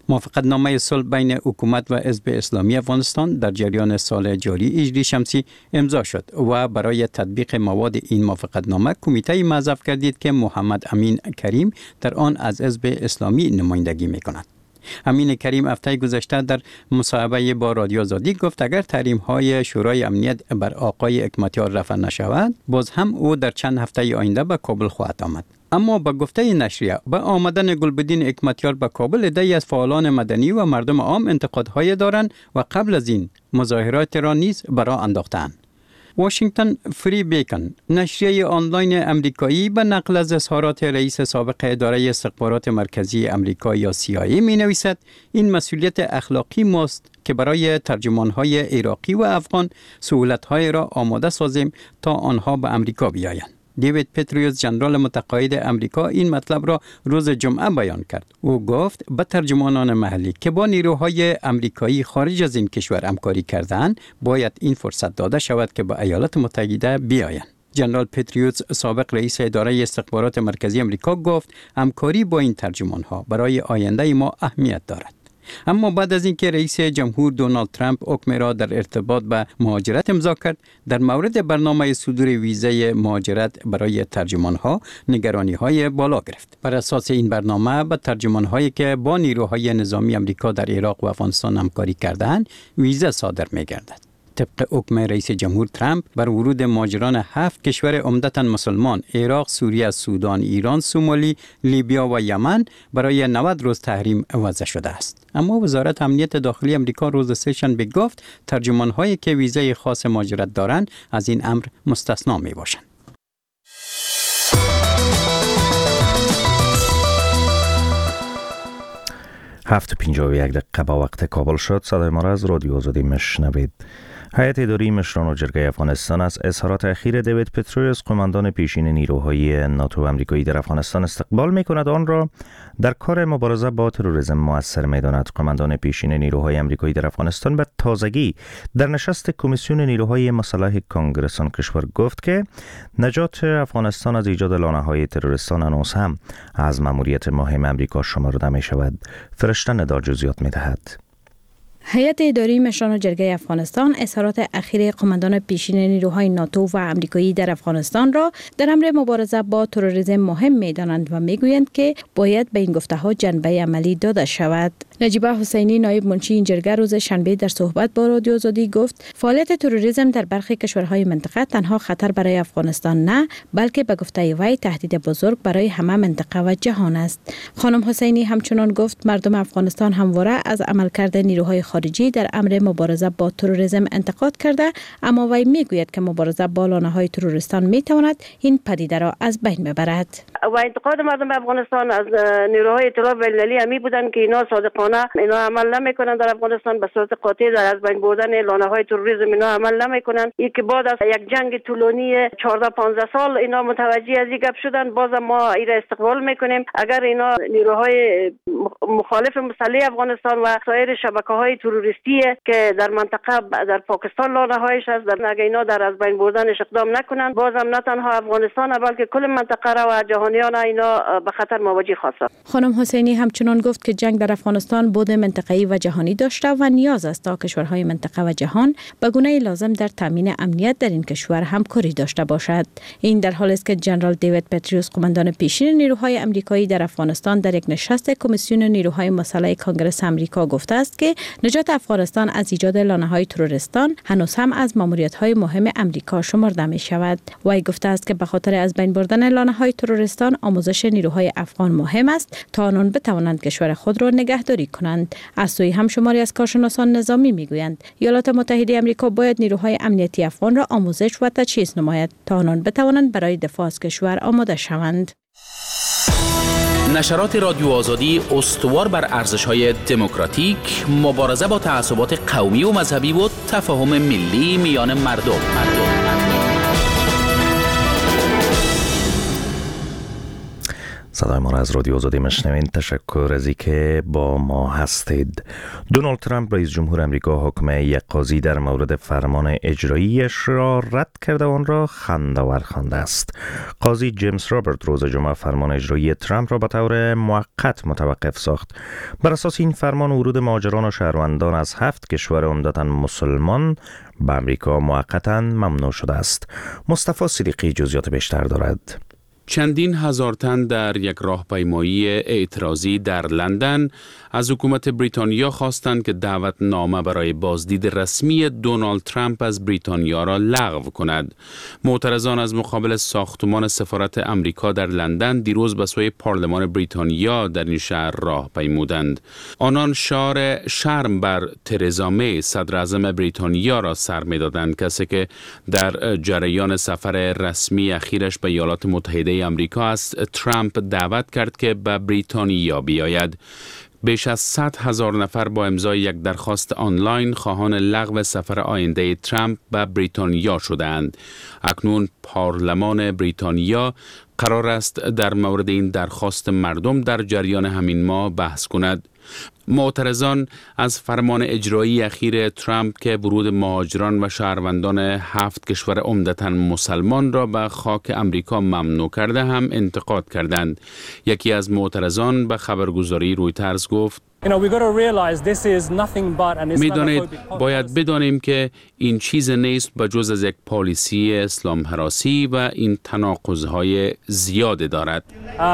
موافقتنامه صلح بین حکومت و حزب اسلامی افغانستان در جریان سال جاری هجری شمسی امضا شد و برای تطبیق مواد این موافقتنامه کمیته موظف گردید که محمد امین کریم در آن از حزب اسلامی نمایندگی می‌کند. امین کریم هفته گذشته در مصاحبه با رادیو آزادی گفت اگر تحریم‌های شورای امنیت بر آقای حکمتیار رفع نشود، باز هم او در چند هفته آینده به کابل خواهد آمد. اما با گفته نشریه با آمدن گلبدین حکمتیار به کابل، عده‌ای از فعالان مدنی و مردم عام انتقادهای دارند و قبل از این مظاهرات را نیز برآ انداختند. واشنگتن فری بیکن، نشریه آنلاین امریکایی، به نقل از اظهارات رئیس سابق اداره استخبارات مرکزی امریکا یا سی آی ای می نویسد این مسئولیت اخلاقی ماست که برای ترجمانهای عراقی و افغان سهولت‌های را آماده سازیم تا آنها به امریکا بیایند. دیوید پتریوس، ژنرال متقاعد امریکا، این مطلب را روز جمعه بیان کرد. او گفت به ترجمانان محلی که با نیروهای امریکایی خارج از این کشور همکاری کردند باید این فرصت داده شود که به ایالات متحده بیایند. ژنرال پتریوس، سابق رئیس اداره استخبارات مرکزی امریکا، گفت همکاری با این ترجمانها برای آینده ما اهمیت دارد. اما بعد از اینکه رئیس جمهور دونالد ترامپ حکم را در ارتباط به مهاجرت امضا کرد، در مورد برنامه صدور ویزای مهاجرت برای ترجمانها نگرانی‌های بالا گرفت. بر اساس این برنامه به ترجمان‌هایی که با نیروهای نظامی امریکا در عراق و افغانستان همکاری کردند، ویزا صادر می‌گردد. طبق حکم رئیس جمهور ترامپ، بر ورود مهاجران هفت کشور عمدتاً مسلمان، عراق، سوریه، سودان، ایران، سومالی، لیبیا و یمن برای نود روز تحریم وضع شده است. اما وزارت امنیت داخلی امریکا روز سه‌شنبه گفت ترجمان‌هایی که ویزای خاص مهاجرت دارند از این امر مستثنا می‌باشند. هفت و پنجاه و یک دقیقه با وقت کابل شد. صدای ما را از رادیو آزادی مشنوید. هیئت اداری مشران و جرگه افغانستان از اظهارات اخیر دیوید پتریوس، قماندان پیشین نیروهای ناتو امریکایی در افغانستان، استقبال می‌کند. آن را در کار مبارزه با تروریسم مؤثر می‌داند. قماندان پیشین نیروهای امریکایی در افغانستان به تازگی در نشست کمیسیون نیروهای مسلح کنگره آن کشور گفت که نجات افغانستان از ایجاد لانه‌های تروریستان هنوز هم از مأموریت مهم امریکا شمرده می‌شود. فرشته ندار جزئیات می‌دهد. هیئت اداری مشران و جرگه افغانستان اظهارات اخیر قماندان پیشین نیروهای ناتو و امریکایی در افغانستان را در امر مبارزه با تروریسم مهم می‌دانند و می‌گویند که باید به این گفته‌ها جنبه عملی داده شود. نجیبه حسینی، نایب منشی این جرگه، روز شنبه در صحبت با رادیو آزادی گفت فعالیت تروریسم در برخی کشورهای منطقه تنها خطر برای افغانستان نه، بلکه به گفته وی تهدید بزرگ برای همه منطقه و جهان است. خانم حسینی همچنان گفت مردم افغانستان همواره از عملکرد نیروهای خارجی در امر مبارزه با تروریسم انتقاد کرده، اما وی میگوید که مبارزه با لانه‌های تروریستان میتواند این پدیده را از بین ببرد. و انتقاد مردم افغانستان از نیروهای اطلاع بین‌المللی همی بودند که اینا صادقانه اینا عمل نمیکنند در افغانستان، به صورت قاطع در از بین بردن لانه‌های تروریسم اینا عمل نمیکنند. این که بعد از یک جنگ طولانی چهارده پانزده سال اینا متوجه از این گپ شدن، باز ما این را استقبال میکنیم. اگر اینا نیروهای مخالف مسلح افغانستان و سایر شبکه‌های تروریستی که در منطقه در پاکستان لانه‌هایش هست، در نگه اینا در از بین بردنش اقدام نکنند، باز هم نه تنها افغانستان بلکه کل منطقه را و جهانیان اینا به خطر مواجه خواهد. خانم حسینی همچنان گفت که جنگ در افغانستان بعد منطقه‌ای و جهانی داشته و نیاز است تا کشورهای منطقه و جهان به گونه لازم در تامین امنیت در این کشور همکاری داشته باشد. این در حالی است که ژنرال دیوید پتریوس، قماندان پیشین نیروهای امریکایی در افغانستان، در یک نشست کمیسیون نیروهای مسلح کنگره امریکا گفته است که نجات افغانستان از ایجاد لانه‌های تروریستان هنوز هم از مأموریت‌های مهم امریکا شمرده می‌شود. وی گفته است که به خاطر از بین بردن لانه‌های تروریستان آموزش نیروهای افغان مهم است تا آنان بتوانند کشور خود را نگهداری کنند. از سوی هم شماری از کارشناسان نظامی میگویند ایالات متحده آمریکا باید نیروهای امنیتی افغان را آموزش و تجهیز نماید تا آنان بتوانند برای دفاع از کشور آماده شوند. نشرات رادیو آزادی استوار بر ارزش‌های دموکراتیک، مبارزه با تعصبات قومی و مذهبی و تفاهم ملی میان مردم. مردم. صدای ما را از رادیو آزادی میشنوید. تشکر از اینکه با ما هستید. دونالد ترامپ رئیس جمهور امریکا حکم یک قاضی در مورد فرمان اجراییش را رد کرده و آن را خنده‌آور خوانده است. قاضی جیمز رابرت روز جمعه فرمان اجرایی ترامپ را به طور موقت متوقف ساخت. بر اساس این فرمان ورود مهاجران و شهروندان از هفت کشور عمدتاً مسلمان به امریکا موقتاً ممنوع شده است. مصطفی صدیقی جزئیات بیشتر دارد. چندین هزار تن در یک راهپیمایی اعتراضی در لندن از حکومت بریتانیا خواستند که دعوتنامه برای بازدید رسمی دونالد ترامپ از بریتانیا را لغو کند. معترضان از مقابل ساختمان سفارت امریکا در لندن دیروز به سوی پارلمان بریتانیا در این شهر راه پیمودند. آنان شعار شرم بر ترزا می صدر اعظم بریتانیا را سر می‌دادند، کسی که در جریان سفر رسمی اخیرش به ایالات متحده امریکا از ترامپ دعوت کرد که به بریتانیا بیاید. بیش از صد هزار نفر با امضای یک درخواست آنلاین خواهان لغو سفر آینده ترامپ به بریتانیا شدند. اکنون پارلمان بریتانیا قرار است در مورد این درخواست مردم در جریان همین ماه بحث کند. معترضان از فرمان اجرایی اخیر ترامپ که ورود مهاجران و شهروندان هفت کشور عمدتاً مسلمان را به خاک امریکا ممنوع کرده هم انتقاد کردند. یکی از معترضان به خبرگزاری رویترز گفت: می‌دانید باید بدانیم که این چیز نیست به جز از یک پالیسی اسلام هراسی و این تناقض‌های زیاد دارد.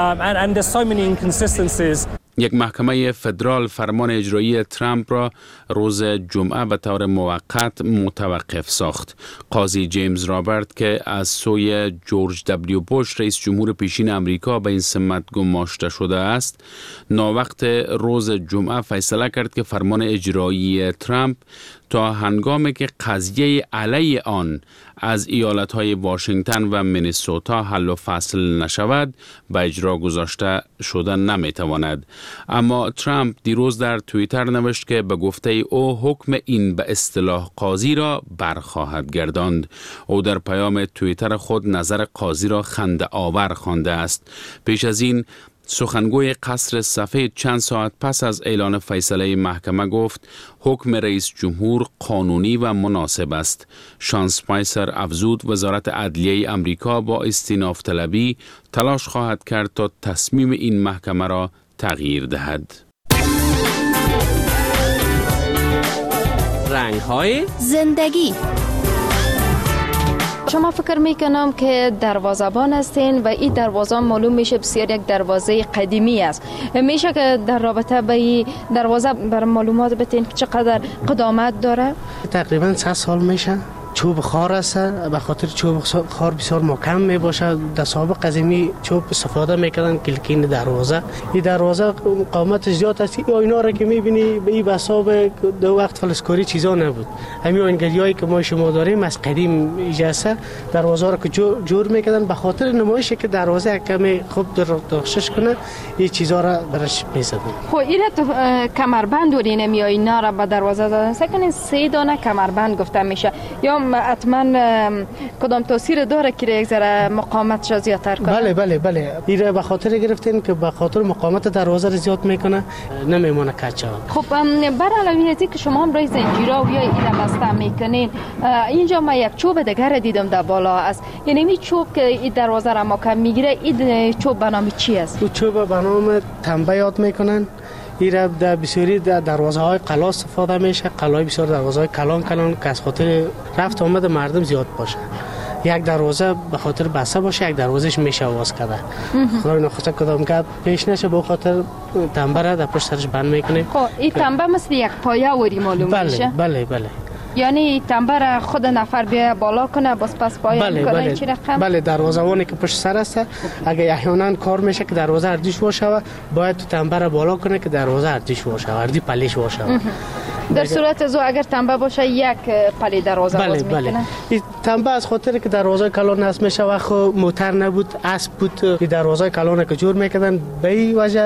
یک محکمه فدرال فرمان اجرایی ترامپ را روز جمعه به طور موقت متوقف ساخت. قاضی جیمز رابرت که از سوی جورج دبلیو بوش رئیس جمهور پیشین امریکا به این سمت گماشته شده است، ناوقت روز جمعه فیصله کرد که فرمان اجرایی ترامپ تا هنگامی که قضیه علیه آن از ایالت‌های واشنگتن و مینیسوتا حل و فصل نشود به اجرا گذاشته شده نمیتواند. اما ترامپ دیروز در توییتر نوشت که به گفته او حکم این به اصطلاح قاضی را برخواهد گرداند. او در پیام توییتر خود نظر قاضی را خنده آور خوانده است. پیش از این سخنگوی قصر سفید چند ساعت پس از اعلان فیصله محکمه گفت حکم رئیس جمهور قانونی و مناسب است. شان اسپایسر افزود وزارت عدلیه امریکا با استیناف طلبی تلاش خواهد کرد تا تصمیم این محکمه را تغییر دهد. رنگ‌های زندگی. شما فکر میکنم که دروازه‌بان هستین و این دروازه معلوم میشه بسیار یک دروازه قدیمی است. میشه که در رابطه با این دروازه بر معلومات بتین که چقدر قدامت داره؟ تقریبا سه سال میشه. چوب خار است، به خاطر چوب خار بسیار محکم می باشه. در سابق قدیمی چوب استفاده میکردن کلکین دروازه. این دروازه قامت زیاد است. اینا را که میبینی به این حساب دو وقت فلسکاری چیزا نبود. همین آهنگریایی که ما شما داریم از قدیم اجازه دروازه را که جور میکردن به خاطر نمایش که دروازه کمی خوب درخشش کنه این چیزا را برش میزدن. خب این تو کمربند ورینه میای اینا را به دروازه دادن. سکن سه دانه کمربند گفته میشه. یا حتما کدام تاثیر داره که یک ذره مقاومتش زیادتر کنه؟ بله بله بله این به خاطر گرفتین که به خاطر مقاومت دروازه رو زیاد میکنه نمیمونه کچا. خب بر علاوه از اینکه شما هم رای زنجیرا و یا این بسته میکنین، اینجا ما یک چوب دیگر دیدم در بالا است. یعنی این چوب که این دروازه را محکم میگیره، این چوب به نام چی است؟ این چوب به نام تنبه یاد میکنن. این در بسیاری در دروازه های قلا استفاده میشه. قلای بسیار دروازه های کلان کلان که از خاطر رفت آمد مردم زیاد باشه. یک دروازه به خاطر بسته باشه، یک دروازهش میشه آواز کرده. خدای نخواسته کدام گپ پیش نشه به خاطر تنبه را در پشت سرش بند میکنیم. خب این تنبه مثل یک پایه وری معلوم بله میشه؟ بله بله. یعنی تنبه را خود نفر بیا بالا کنه باز پس پایه بله کنه بله. چی رقم؟ بله دروازه‌وانی که پشت سر است اگه احیانا کار میشه که دروازه اردیش باشه باید تو تنبه را بالا کنه که دروازه اردیش باشه، اردی پلیش باشه. در صورت زو اگر تنبه باشه یک پلی دروازه بله باز بله. میکنه. این تنبه از خاطر که دروازه کلان نصب میشه و خو موتر نبود اسب بود، این دروازه کلان که جور میکردن به این وجه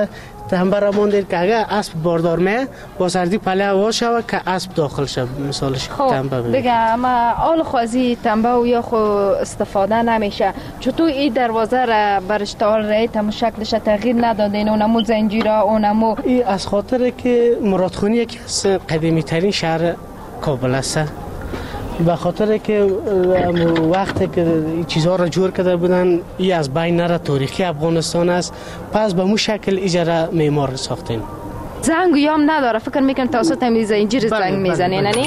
تنبه را ماندید که اگر اسب باردار می با سردی پله آواز شود که اسب داخل شد مثالش تنبه خب دیگه اما آل خوازی تنبه و یا خو استفاده نمیشه چطور این دروازه را برشتال رای تم شکلش تغییر ندادین اونمو زنجیره اونمو این از خاطر که مرادخانی یکی از قدیمی ترین شهر کابل است به خاطر که وقتی که این چیزها را جور کرده بودن این از بین نره تاریخی افغانستان است پس به مو شکل ایجاره معمار ساختین زنگ یام نداره فکر میکنم توسط همین زنجیر زنگ میزنین نه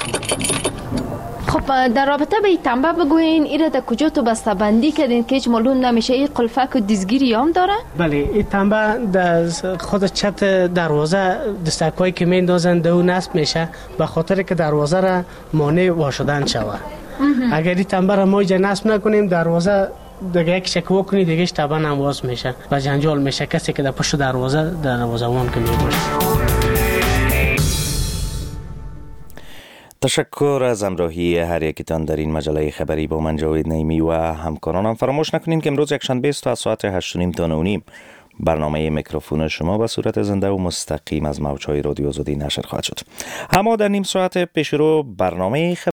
خب در رابطه به این تنبه بگوین ایره در کجا تو بسته بندی کردین که هیچ معلوم نمیشه این قلفک و دیزگیری هم داره؟ بله این تنبه در خود چت دروازه دستکایی که میندازن دو نصب میشه به خاطر که دروازه را مانع واشدن شود اگر این تنبه را ما اینجا نصب نکنیم دروازه دیگه یک شکوه کنی دیگهش طبعا نواز میشه و جنجال میشه کسی که در پشت دروازه دروازه‌وان که میباشه. تشکر از همراهی هر یکیتان در این مجله خبری با من جاوید نعیمی و همکارانم. فراموش نکنین که امروز یکشنبه است و از ساعت هشت و نیم تا نه و نیم برنامه میکروفون شما به صورت زنده و مستقیم از موجهای رادیو آزادی نشر خواهد شد. اما در نیم ساعت پیشرو برنامه